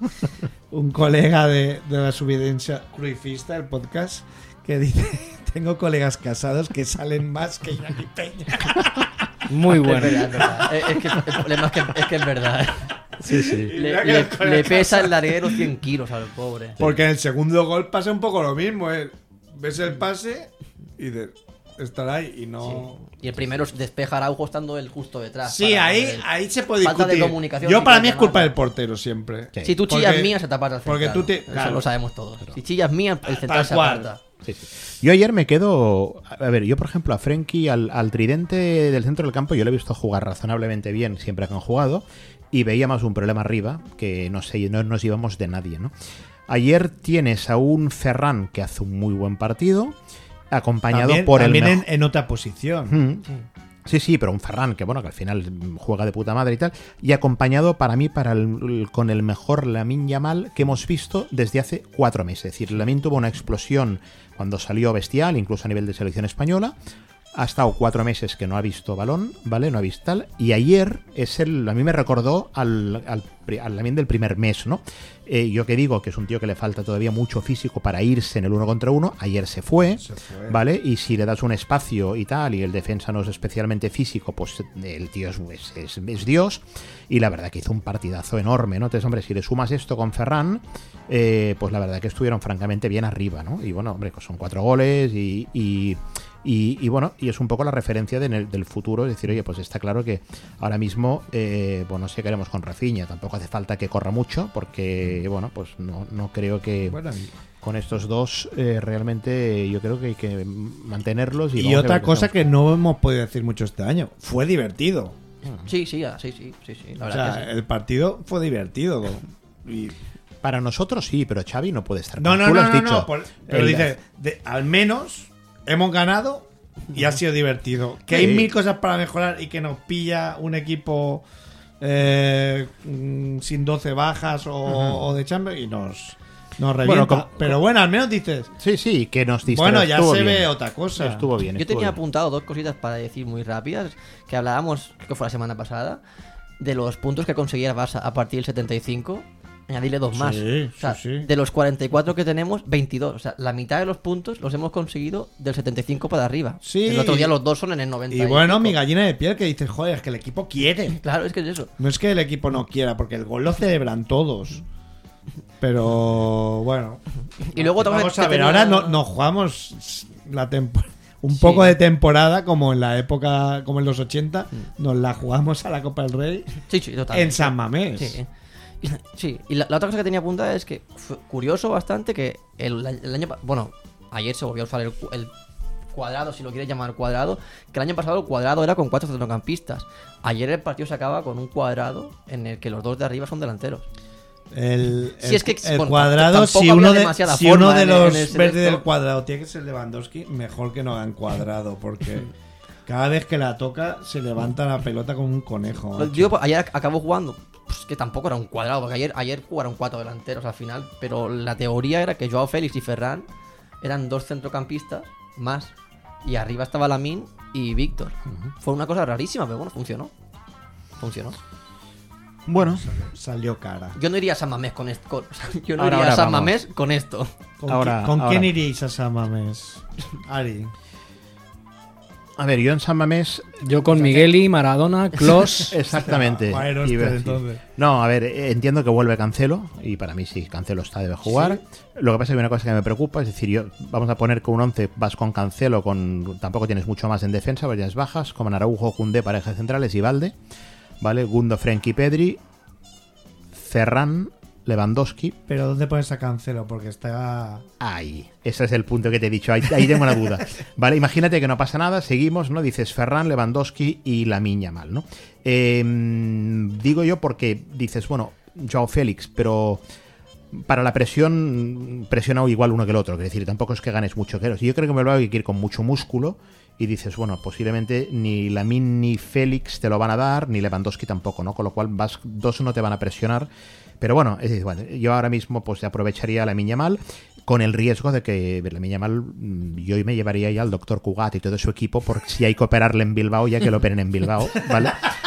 un colega de, de la subidencia cruifista, el podcast, que dice: tengo colegas casados que salen más que Iñaki Peña. Muy Es bueno. verdad, es verdad. Es, es que el problema es que es, que es verdad. Sí, sí. Y Le, mira que le- los colegas le pesa casados- el larguero cien kilos al pobre. Porque en el segundo gol pasa un poco lo mismo. ¿eh? Ves el pase y dices, estará ahí y no. Y el primero es despeja a Araujo estando él justo detrás. Sí, para- ahí, el- ahí se puede falta de discutir. comunicación, Yo si para puedes mí es culpa llamarlo. del portero siempre. Si tú Porque- chillas mías, se te aparta el porque central. tú te- Eso claro. lo sabemos todos. Si chillas mías, el central Tal se cual. aparta. Sí, sí. Yo ayer me quedo. A ver, yo por ejemplo a Frenkie, al, al tridente del centro del campo, yo lo he visto jugar razonablemente bien siempre que han jugado. Y veíamos un problema arriba que no sé, no nos llevamos de nadie, ¿no? Ayer tienes a un Ferran que hace un muy buen partido, acompañado También, por también el en, mejo- en otra posición. Mm. Sí, sí, pero un Ferran que bueno, que al final juega de puta madre y tal, y acompañado para mí para el- el- con el mejor Lamine Yamal que hemos visto desde hace cuatro meses. Es decir, Lamine tuvo una explosión cuando salió bestial, incluso a nivel de selección española. Ha estado cuatro meses que no ha visto balón, ¿vale? No ha visto tal. Y ayer es el. A mí me recordó al, al, pri- al Lamine del primer mes, ¿no? Eh, yo que digo que es un tío que le falta todavía mucho físico para irse en el uno contra uno. Ayer se fue, Se fue. ¿vale? Y si le das un espacio y tal, y el defensa no es especialmente físico, pues el tío es, es, es- es Dios. Y la verdad que hizo un partidazo enorme, ¿no? Entonces, hombre, si le sumas esto con Ferran, eh, pues la verdad que estuvieron francamente bien arriba, ¿no? Y bueno, hombre, pues son cuatro goles y. y Y, y bueno, y es un poco la referencia de- del futuro, es decir, oye, pues está claro que ahora mismo, eh, bueno, no sé qué haremos con Rafinha, tampoco hace falta que corra mucho, porque, bueno, pues no, no creo que Bueno, y- con estos dos eh, realmente yo creo que hay que mantenerlos. Y, Y vamos a ver otra qué cosa hacemos. que no hemos podido decir mucho este año, fue divertido. Sí, sí, ah, sí, sí, sí, sí, la O verdad sea, que sí. el partido fue divertido. Y... Para nosotros sí, pero Xavi no puede estar. No, como no, tú no, lo has no, dicho. no, por- pero El- dice, de- al menos hemos ganado y ha sido divertido. Que Sí. hay mil cosas para mejorar y que nos pilla un equipo eh, mm, sin doce bajas o, o de Champions y nos, nos revienta. Bueno, como- pero bueno, al menos dices, Sí, sí, que nos distrae. bueno, ya Estuvo se bien. ve otra cosa. Estuvo bien. Yo estuvo tenía bien. apuntado dos cositas para decir muy rápidas, que hablábamos, creo que fue la semana pasada, de los puntos que conseguía el Barça a partir del setenta y cinco, añadirle dos más. Sí, O sea, sí, sí. de los cuarenta y cuatro que tenemos, veintidós. O sea, la mitad de los puntos los hemos conseguido del setenta y cinco para arriba. Sí. El otro día los dos son en el noventa. Y bueno, pico. mi gallina de piel que dices, joder, es que el equipo quiere. Claro, es que es eso. No es que el equipo no quiera, porque el gol lo celebran todos. Pero bueno. Y luego otra cosa Vamos que a ver, tenía- ahora no, nos jugamos la tempo- un Sí. poco de temporada como en la época, como en los ochenta, nos la jugamos a la Copa del Rey Sí, sí, totalmente. en San Mamés. Sí. Y- Sí, y la, la otra cosa que tenía apuntada es que fue curioso bastante que el, el año pa- bueno, ayer se volvió a usar el, cu- el cuadrado, si lo quieres llamar cuadrado, que el año pasado el cuadrado era con cuatro centrocampistas. Ayer el partido se acaba con un cuadrado en el que los dos de arriba son delanteros. El, Si el- es que, el bueno, cuadrado, tampoco si había uno de, demasiada si uno forma de en- en los ese verdes resto. del cuadrado tiene que ser Lewandowski, mejor que no hagan cuadrado, porque Cada vez que la toca se levanta la pelota como un conejo. Lo macho. digo, pues, ayer acabó jugando, pues, que tampoco era un cuadrado, porque ayer, ayer jugaron cuatro delanteros al final, pero la teoría era que Joao Félix y Ferran eran dos centrocampistas más, y arriba estaba Lamine y Víctor. Uh-huh. Fue una cosa rarísima, pero bueno, funcionó. Funcionó. Bueno, salió cara. Yo no iría a San Mamés con esto. Con, o sea, yo no ahora, iría ahora a San vamos. Mamés con esto. ¿Con, ahora, qui- ¿con ahora. quién iríais a San Mamés? Ari. A ver, yo en San Mamés. Yo con Migueli, Maradona, Klos. Exactamente. Ah, bueno, Iba a este, decir. entonces. No, a ver, eh, entiendo que vuelve Cancelo. Y para mí sí, Cancelo está, debe jugar. ¿Sí? Lo que pasa es que hay una cosa que me preocupa. Es decir, yo vamos a poner con un once, vas con Cancelo, con tampoco tienes mucho más en defensa, varias bajas, como Araujo, Koundé, pareja centrales y Valde. ¿Vale? Gundo, Frenkie, Pedri, Ferran, Lewandowski. Pero ¿dónde pones a Cancelo? Porque está... Ahí, ese es el punto que te he dicho, ahí, ahí tengo una duda. Vale, imagínate que no pasa nada, seguimos, ¿no? Dices Ferran, Lewandowski y Lamine Yamal, ¿no? Eh, digo yo porque dices, bueno, Joao Félix, pero para la presión, presiona igual uno que el otro, es decir, tampoco es que ganes mucho. Claro, yo creo que me lo hay que ir con mucho músculo y dices, bueno, posiblemente ni Lamine ni Félix te lo van a dar, ni Lewandowski tampoco, ¿no? Con lo cual vas, dos no te van a presionar. Pero bueno, es decir, bueno, yo ahora mismo pues aprovecharía a Lamine Yamal con el riesgo de que Lamine Yamal, yo me llevaría ya al doctor Cugat y todo su equipo por si hay que operarle en Bilbao, ya que lo operen en Bilbao, ¿vale?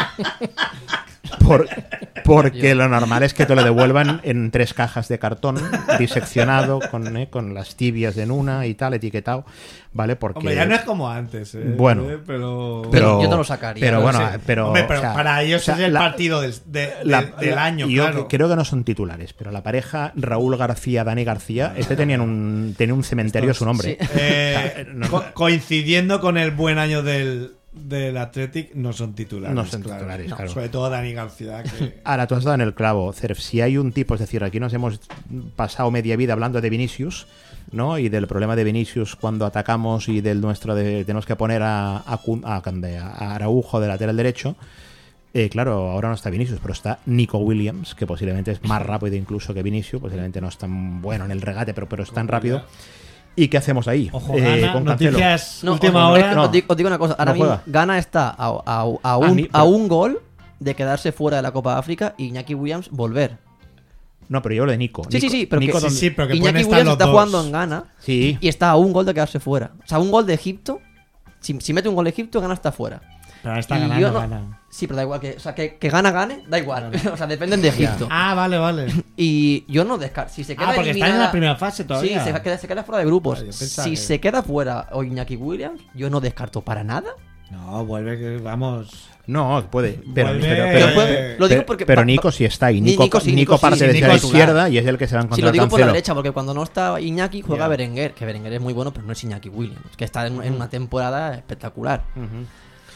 Por, porque lo normal es que te lo devuelvan en tres cajas de cartón diseccionado con, eh, con las tibias en una y tal, etiquetado, ¿vale? Porque Hombre, ya no es como antes, ¿eh? Bueno, ¿eh? Pero... pero yo te lo sacaría. Pero no bueno, sé. pero, Hombre, pero o sea, para ellos o sea, es el la- partido del, de- la- del- del la- año, yo claro. creo que no son titulares, pero la pareja Raúl García, Dani García, este tenían un, tenía un cementerio a su nombre. Sí. Eh, no- co- coincidiendo con el buen año del, del Athletic, no son titulares. No son claro. titulares, No, claro. sobre todo Dani García. Que... Ahora, tú has dado en el clavo, Cerf. Si hay un tipo, es decir, aquí nos hemos pasado media vida hablando de Vinicius, ¿no? Y del problema de Vinicius cuando atacamos y del nuestro de tenemos que poner a, a, Kun- a, a Araujo de lateral derecho. Eh, claro, ahora no está Vinicius, pero está Nico Williams, que posiblemente es más rápido incluso que Vinicius, posiblemente no es tan bueno en el regate, pero, pero es tan rápido. ¿Y qué hacemos ahí? Ojo, Eh, Gana, con Cancelo. noticias No, última ojo, hora. os, no. digo, os digo una cosa. Ahora No mismo juega. Ghana está a, a- a Ah, un, ni- a pero- un gol de quedarse fuera de la Copa de África y Iñaki Williams volver. No, pero yo hablo de Nico. Sí, sí, Nico- sí, pero Nico que, ¿dónde- sí, pero que pueden Iñaki estar Williams los está dos. jugando en Ghana Sí. y está a un gol de quedarse fuera. O sea, un gol de Egipto. Si, si mete un gol de Egipto, Ghana está fuera. Pero ahora está Y ganando, yo no- gana. Sí, pero da igual. Que, o sea, que, que Ghana gane, da igual. o sea, dependen de Egipto. Ah, vale, vale. Y yo no descarto. Si se queda Ah, porque está en eliminada- la primera fase todavía. Sí, se queda, se queda fuera de grupos. Vale, yo pensaba si que- se queda fuera o Iñaki Williams, yo no descarto para nada. No, vuelve que vamos. No, puede. Pero, Vuelve- pero, Pero pero- puede- lo digo pero- porque pero pa- Nico sí está ahí. Ni- Nico, Nico sí, Nico Nico sí, parte sí, desde Nico la es titular. izquierda y es el que se va a Si encontrar lo digo por la Cancelo. derecha, porque cuando no está Iñaki juega Ya. Berenguer, que Berenguer es muy bueno, pero no es Iñaki Williams, que está en, en una temporada espectacular. Ujú.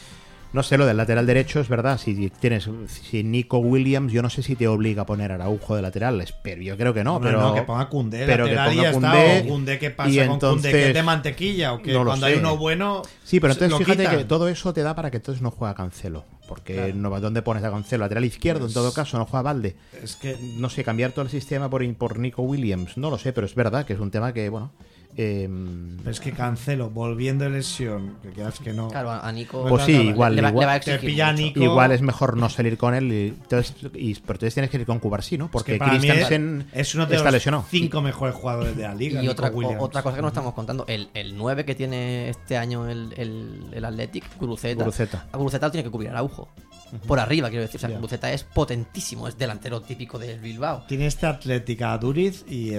No sé, lo del lateral derecho es verdad. Si tienes si Nico Williams, yo no sé si te obliga a poner a Araujo de lateral. Espero, yo creo que no, Hombre, pero no, que ponga Koundé pero que lateral y ponga ya está. Koundé, O Koundé, ¿qué pasa y con Koundé? entonces- ¿Que es de mantequilla? ¿O que No lo cuando sé. hay uno bueno. Sí, pero se- entonces lo fíjate quitan? que todo eso te da para que entonces no juega Cancelo. Porque Claro. no, ¿dónde pones a Cancelo? Lateral izquierdo, en todo caso, no juega Valde. Es que. No sé, cambiar todo el sistema por, por Nico Williams. No lo sé, pero es verdad que es un tema que, bueno. eh, Es que Cancelo, volviendo de lesión, que quieras que no. Claro, a Nico. Pues sí, le- igual, le, va- igual. le va a Te exigir pilla mucho. Nico. igual es mejor no salir con él. Y, entonces, y, pero entonces tienes que ir con Cubarsí, ¿no? Es Porque que para mí Christensen es, es uno de está los lesionado. cinco mejores jugadores de la liga. Y Nico otra, Williams. o- otra cosa que no estamos contando, el, el nueve que tiene este año el, el, el Athletic, Guruceta. Guruceta. A Guruceta lo tiene que cubrir Araujo. Por arriba, quiero decir. O sea, Ya. Guruceta es potentísimo, es delantero típico del Bilbao. Tiene este Atlética a Duriz y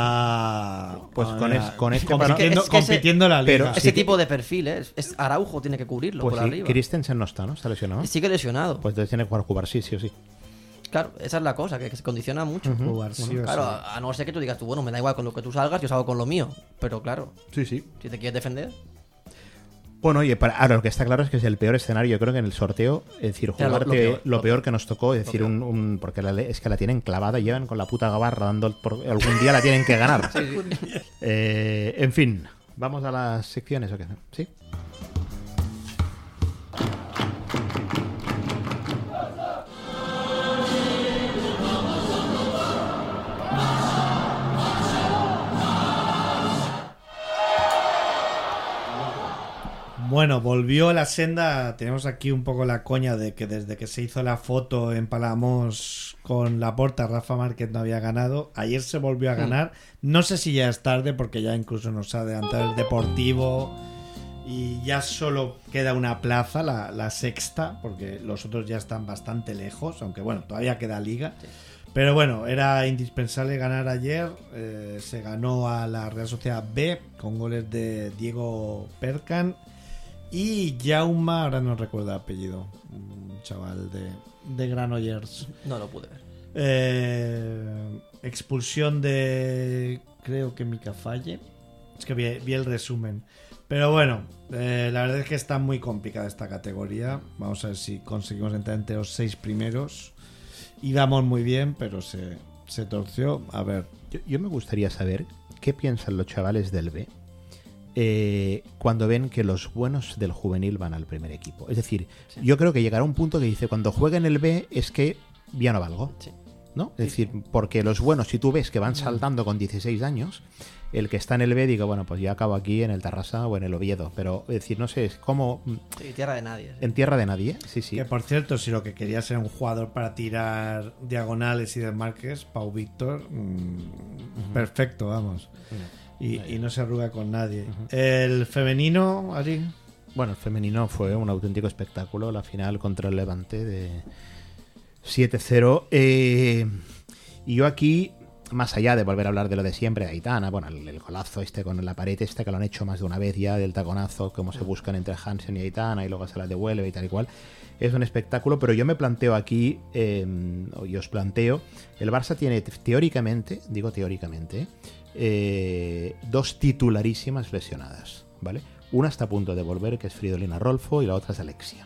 está. Pues con eh, es- con este compitiendo, Es que- es que ese- compitiendo en la liga. pero- Ese Sí que- tipo de perfil, ¿eh? es, es Araujo tiene que cubrirlo Pues por sí, arriba. Christensen no está, ¿no? Está lesionado. Sigue lesionado. Pues entonces tiene que jugar Cubarsí, sí o sí. Claro, esa es la cosa, que, que se condiciona mucho. Jugar sí o Claro, sí. a, a no ser que tú digas tú, bueno, me da igual con lo que tú salgas, yo salgo con lo mío. Pero claro, Sí, sí. si te quieres defender. Bueno, y para, ahora lo que está claro es que es el peor escenario, yo creo que en el sorteo, es decir, Claro, lo- jugarte lo lo peor, peor, lo peor. que nos tocó, es decir, peor. un, un- porque la, le- es que la tienen clavada, llevan con la puta gabarra dando el- por, algún día la tienen que ganar. Eh, en fin, vamos a las secciones o qué, ¿sí? Bueno, volvió la senda. Tenemos aquí un poco la coña de que desde que se hizo la foto en Palamos con Laporta, Rafa Márquez no había ganado. Ayer se volvió a ganar. No sé si ya es tarde porque ya incluso nos ha adelantado el Deportivo y ya solo queda una plaza, la, la sexta, porque los otros ya están bastante lejos, aunque bueno, todavía queda liga. Sí. Pero bueno, era indispensable ganar ayer. Eh, se ganó a la Real Sociedad B con goles de Diego Percan y Jauma, ahora no recuerdo el apellido, un chaval de, de Granollers. No lo pude ver. Eh, expulsión de, creo que Mika Falle. Es que vi, vi el resumen. Pero bueno, eh, la verdad es que está muy complicada esta categoría. Vamos a ver si conseguimos entrar entre los seis primeros. Íbamos muy bien, pero se, se torció. A ver. Yo, yo me gustaría saber qué piensan los chavales del B eh, cuando ven que los buenos del juvenil van al primer equipo. Es decir, sí. yo creo que llegará un punto que dice, cuando jueguen el B es que ya no valgo. Sí. ¿No? Es decir, porque los buenos, si tú ves que van saltando con dieciséis años, el que está en el B diga, bueno, pues ya acabo aquí en el Tarrasa o en el Oviedo. Pero, es decir, no sé, es como... Sí, tierra de nadie. En tierra de nadie, sí, sí. Que, por cierto, si lo que quería ser un jugador para tirar diagonales y desmarques, Pau Víctor, mmm, uh-huh. perfecto, vamos. Uh-huh. Y, y no se arruga con nadie. Uh-huh. El femenino, Ari. Bueno, el femenino fue un auténtico espectáculo. La final contra el Levante de siete cero. Eh, y yo aquí... Más allá de volver a hablar de lo de siempre, de Aitana, bueno, el, el golazo este con la pared esta que lo han hecho más de una vez ya, del taconazo, cómo se buscan entre Hansen y Aitana y luego se la devuelve y tal y cual. Es un espectáculo, pero yo me planteo aquí, eh, y os planteo, el Barça tiene teóricamente, digo teóricamente, eh, dos titularísimas lesionadas, ¿vale? Una está a punto de volver, que es Fridolina Rolfo, y la otra es Alexia.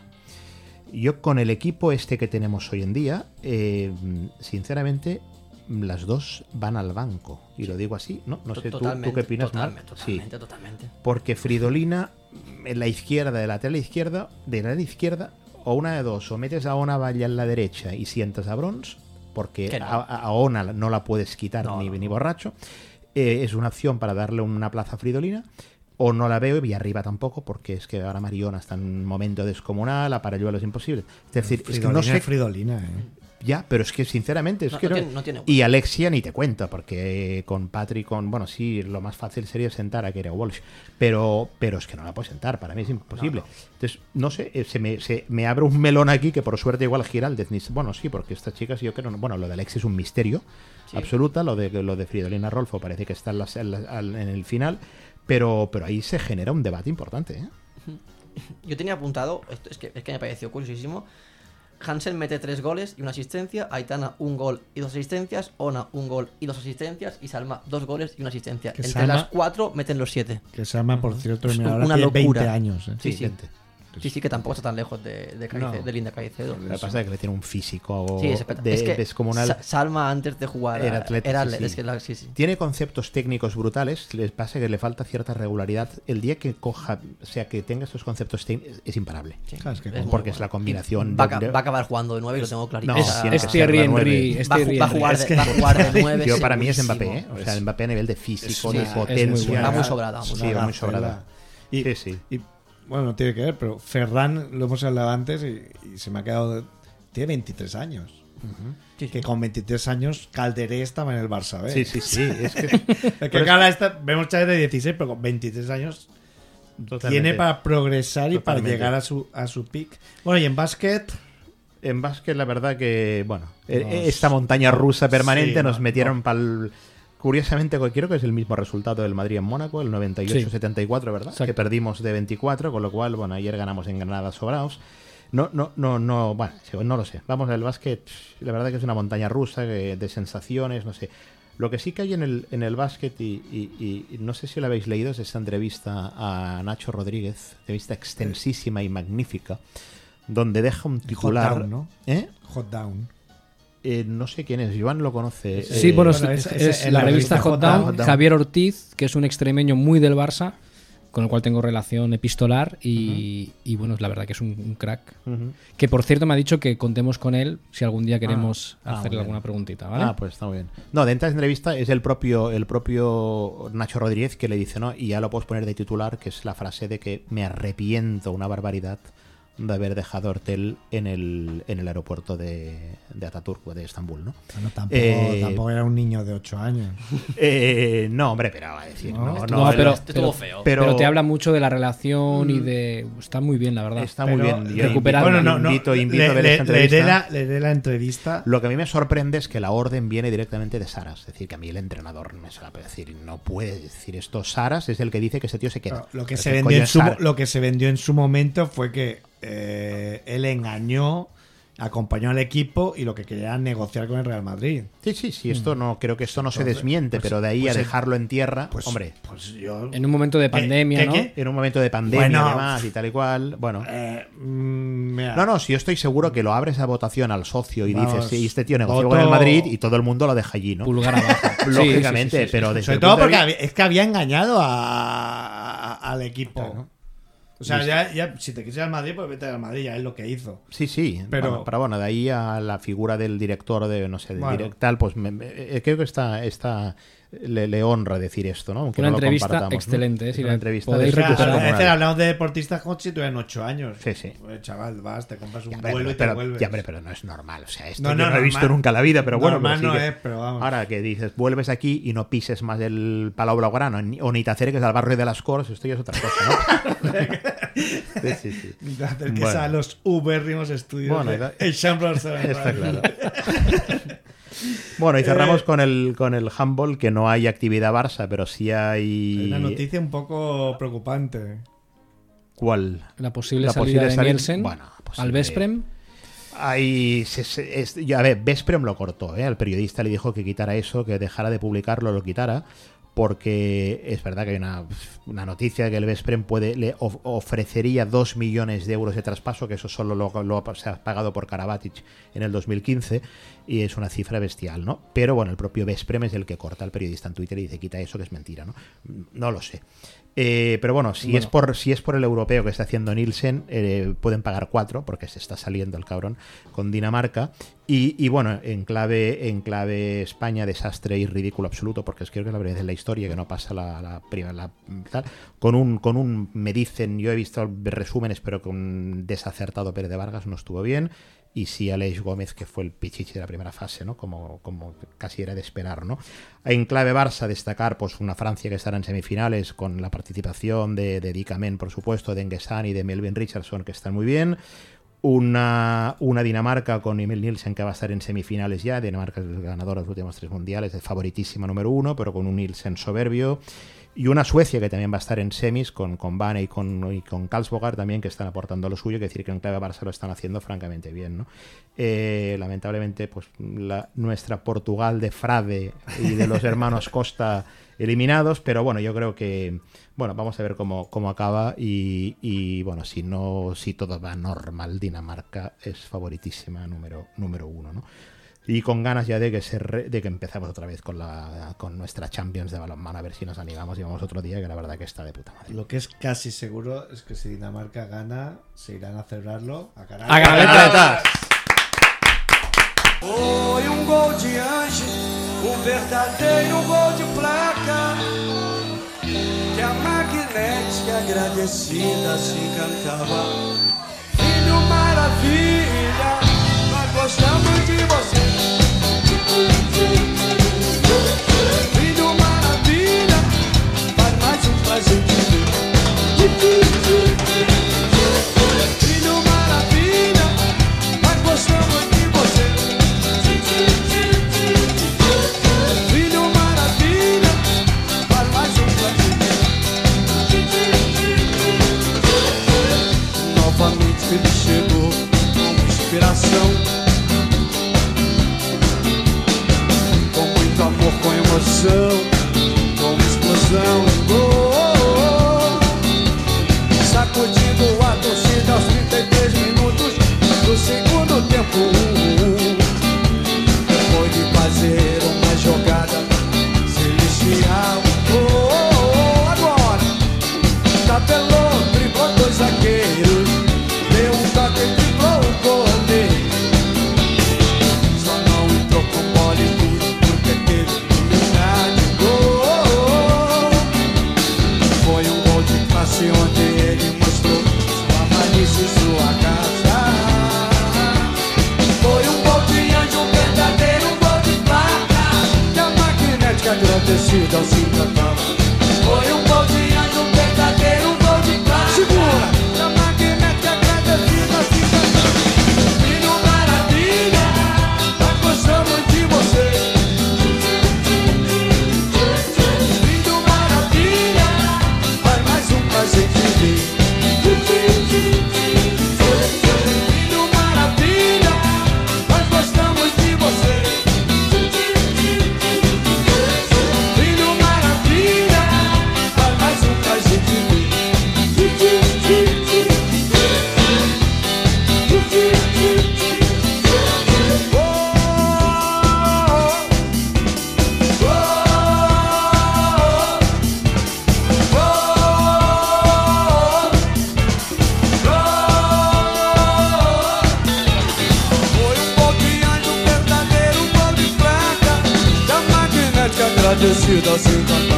Yo con el equipo este que tenemos hoy en día, eh, sinceramente... las dos van al banco, y lo digo así, no, no sé tú, tú qué opinas, Marc. Totalmente, sí. totalmente. Porque Fridolina en la izquierda, de lateral izquierda, de la izquierda, o una de dos, o metes a Ona Valle en la derecha y sientas a Brons, porque no. a, a Ona no la puedes quitar no, ni, no, ni borracho, eh, es una opción para darle una plaza a Fridolina. O no la veo, y arriba tampoco, porque es que ahora Mariona está en un momento descomunal, a Parayuelo es imposible. Es decir, Fridolina, es que no sé. Es Fridolina, ¿eh? Ya, pero es que sinceramente es no, que no no... Tiene, no tiene y Alexia ni te cuento, porque con Patrick, con bueno, sí, lo más fácil sería sentar a Keira Walsh, pero pero es que no la puedo sentar, para mí es imposible. No, no. Entonces, no sé, se me, se me abre un melón aquí que por suerte igual Giraldez, ni, bueno, sí, porque estas chicas yo creo, bueno, lo de Alexia es un misterio sí. absoluta, lo de lo de Fridolina Rolfo parece que está en, las, en, la, en el final, pero pero ahí se genera un debate importante, ¿eh? Yo tenía apuntado, esto es que es que me pareció curiosísimo. Hansen mete tres goles y una asistencia, Aitana un gol y dos asistencias, Ona un gol y dos asistencias y Salma dos goles y una asistencia. Que Entre Salma, las cuatro meten los siete. Que Salma, por cierto, es una tiene locura. veinte años. ¿eh? Sí, sí. veinte. Sí, sí, que tampoco está tan lejos de, de, Caicedo, no. de Linda Caicedo. Lo que pasa es que le tiene un físico sí, es, de, es que descomunal. Salma antes de jugar era atleta. Era, sí, sí. Es que la, sí, sí. Tiene conceptos técnicos brutales, les pasa que le falta cierta regularidad. El día que coja, o sea, que tenga estos conceptos técnicos, es imparable. Sí. Claro, es que es porque es la combinación. Va, de, va a acabar jugando de nueve y lo tengo clarísimo. No, es, es Thierry Henry. Va, va, a jugar de, va a jugar de nueve. Yo para mí es Mbappé, ¿eh? O sea, Mbappé a nivel de físico, de potencia. Va muy sobrada. Sí, va muy sobrada. Sí, sí. Bueno, no tiene que ver, pero Ferran lo hemos hablado antes y, y se me ha quedado... Tiene veintitrés años. Uh-huh. Sí, que sí. Con veintitrés años Calderé estaba en el Barça, ¿ves? Sí, sí, sí. Es que, es que cada es... esta, vemos chavales de dieciséis, pero con veintitrés años totalmente. Tiene para progresar y totalmente. Para llegar a su, a su pick. Bueno, y en básquet... En básquet, la verdad que, bueno, nos... esta montaña rusa permanente sí, nos no, metieron no. para el... Curiosamente, creo que es el mismo resultado del Madrid en Mónaco, el noventa y ocho setenta y cuatro, ¿verdad? Exacto. Que perdimos de veinticuatro, con lo cual, bueno, ayer ganamos en Granada sobraos. No, no, no, no, bueno, no lo sé. Vamos al básquet, la verdad que es una montaña rusa de sensaciones, no sé. Lo que sí que hay en el, en el básquet, y, y, y no sé si lo habéis leído, es esta entrevista a Nacho Rodríguez, entrevista extensísima y magnífica, donde deja un titular... Hot Down, ¿no? ¿Eh? Hot Down. Eh, no sé quién es, Joan lo conoce. Sí, eh, bueno, es, bueno, es, es, es la, la revista Hot Down, Down, Javier Ortiz, que es un extremeño muy del Barça, con el cual tengo relación epistolar y, uh-huh. y bueno, la verdad que es un, un crack. Uh-huh. Que por cierto me ha dicho que contemos con él si algún día queremos ah, hacerle ah, alguna preguntita, ¿vale? Ah, pues está muy bien. No, de esta entrevista es el propio, el propio Nacho Rodríguez que le dice, ¿no? Y ya lo puedes poner de titular, que es la frase de que me arrepiento una barbaridad de haber dejado Hortel en el, en el aeropuerto de, de Ataturk, de Estambul, ¿no? Bueno, tampoco, eh, tampoco era un niño de ocho años. Eh, no, hombre, pero a decir, no, no, no, no pero, estuvo feo. Pero, pero te habla mucho de la relación y de... Está muy bien, la verdad. Está pero muy bien. Yo recuperar. Bueno, no, no, invito, invito le, a ver le, esta entrevista. Leeré la, leeré la entrevista. Lo que a mí me sorprende es que la orden viene directamente de Saras. Es decir, que a mí el entrenador me suele decir, no puede decir esto. Saras es el que dice que ese tío se queda. Claro, lo, que pero se vendió en su, lo que se vendió en su momento fue que eh, él engañó, acompañó al equipo y lo que quería era negociar con el Real Madrid. Sí, sí, sí, esto no, creo que esto no Entonces, se desmiente, pues, pero de ahí pues a el, dejarlo en tierra, pues, hombre. Pues yo, en un momento de pandemia, ¿qué, ¿no? qué, qué? En un momento de pandemia, bueno, además, y tal y cual. Bueno. Eh, mira, no, no, si yo estoy seguro que lo abres a votación al socio y vamos, dices, sí, este tío negoció voto, con el Madrid y todo el mundo lo deja allí, ¿no? Pulgar abajo. Lógicamente, sí, sí, sí, pero sí. desde sobre el todo punto de porque vista- había, es que había engañado a, a, al equipo. Claro. O sea, ya, ya, si te quieres al Madrid, pues vete al Madrid, ya es lo que hizo. Sí, sí, Pero- bueno, pero bueno, de ahí a la figura del director de, no sé, del Bueno. direct- tal, pues me- me- eh, creo que está, está le, le honra decir esto, ¿no? Aunque Una no lo entrevista compartamos, ¿no? excelente, ¿eh? Si una la entrevista podéis de- O sea, recuperar. a veces fenomenal. hablamos de deportistas como si tuvieran ocho años. Sí, sí. Pues, chaval, vas, te compras un Ya, hombre, vuelo y te pero, vuelves. ya, hombre, pero no es normal. O sea, esto No, yo no, no, he normal. visto nunca en la vida, pero bueno. Normal pero sí no que- es, pero vamos. Ahora que dices, vuelves aquí y no pises más el Palau Blaugrana ni- o ni te acerques al barrio de las Corts, esto ya es otra cosa, ¿no? sí, sí, sí. Ni te acerques Bueno. a los ubérrimos estudios Bueno, de da- el Champions League. Está claro. Bueno, y cerramos Eh, con el con el handball, que no hay actividad Barça, pero sí hay... Hay una noticia un poco preocupante. ¿Cuál? La posible La salida posible de salida- Nielsen bueno, posible- al Vesprem. Hay, se- se- es- ya, a ver, Vesprem lo cortó, ¿eh? El periodista le dijo que quitara eso, que dejara de publicarlo, lo quitara, porque es verdad que hay una, una noticia de que el Vesprem puede, le of- ofrecería dos millones de euros de traspaso, que eso solo lo, lo se ha pagado por Karabatic en el dos mil quince, y es una cifra bestial, ¿no? Pero bueno, el propio Vesprem es el que corta al periodista en Twitter y dice, quita eso, que es mentira, ¿no? No lo sé. Eh, pero bueno, si, Bueno. Es por, si es por el europeo que está haciendo Nielsen, eh, pueden pagar cuatro, porque se está saliendo el cabrón con Dinamarca. Y, y bueno, en clave, en clave España, desastre y ridículo absoluto, porque es creo que es la primera vez en la historia que no pasa la, la primera. La, tal, con un, con un, me dicen, yo he visto resúmenes, pero con un desacertado Pérez de Vargas no estuvo bien. Y sí Aleix Gómez, que fue el pichichi de la primera fase, ¿no? Como, como casi era de esperar, ¿no? En clave Barça, destacar pues una Francia que estará en semifinales con la participación de, de Dikamen, por supuesto, de Nguessan y de Melvin Richardson, que están muy bien. Una, una Dinamarca con Emil Nielsen, que va a estar en semifinales ya. Dinamarca es el ganador de los últimos tres mundiales, es favoritísima número uno, pero con un Nielsen soberbio. Y una Suecia que también va a estar en semis con, con Bane y con, y con Karlsbogar también, que están aportando lo suyo, que decir que en clave Barça lo están haciendo francamente bien, ¿no? Eh, lamentablemente, pues la, nuestra Portugal de Frade y de los hermanos Costa eliminados, pero bueno, yo creo que bueno, vamos a ver cómo, cómo acaba y, y bueno, si no, si todo va normal, Dinamarca es favoritísima número, número uno, ¿no? Y con ganas ya de que se re, de que empezamos otra vez con la con nuestra Champions de balonmano, a ver si nos animamos y vamos otro día, que la verdad que está de puta madre. Lo que es casi seguro es que si Dinamarca gana, se irán a celebrarlo a Canarias. ¡A Canaletas! Foi um gol de anjo, um verdadeiro gol de placa, que a magnética agradecida se encantava. Filho maravilha, nós gostamos de você. Filho maravilha, faz mais um prazer de ver. Filho maravilha, nós gostamos de você. Filho maravilha, faz mais um prazer. Novamente ele chegou com inspiração. dessus dans ce temps.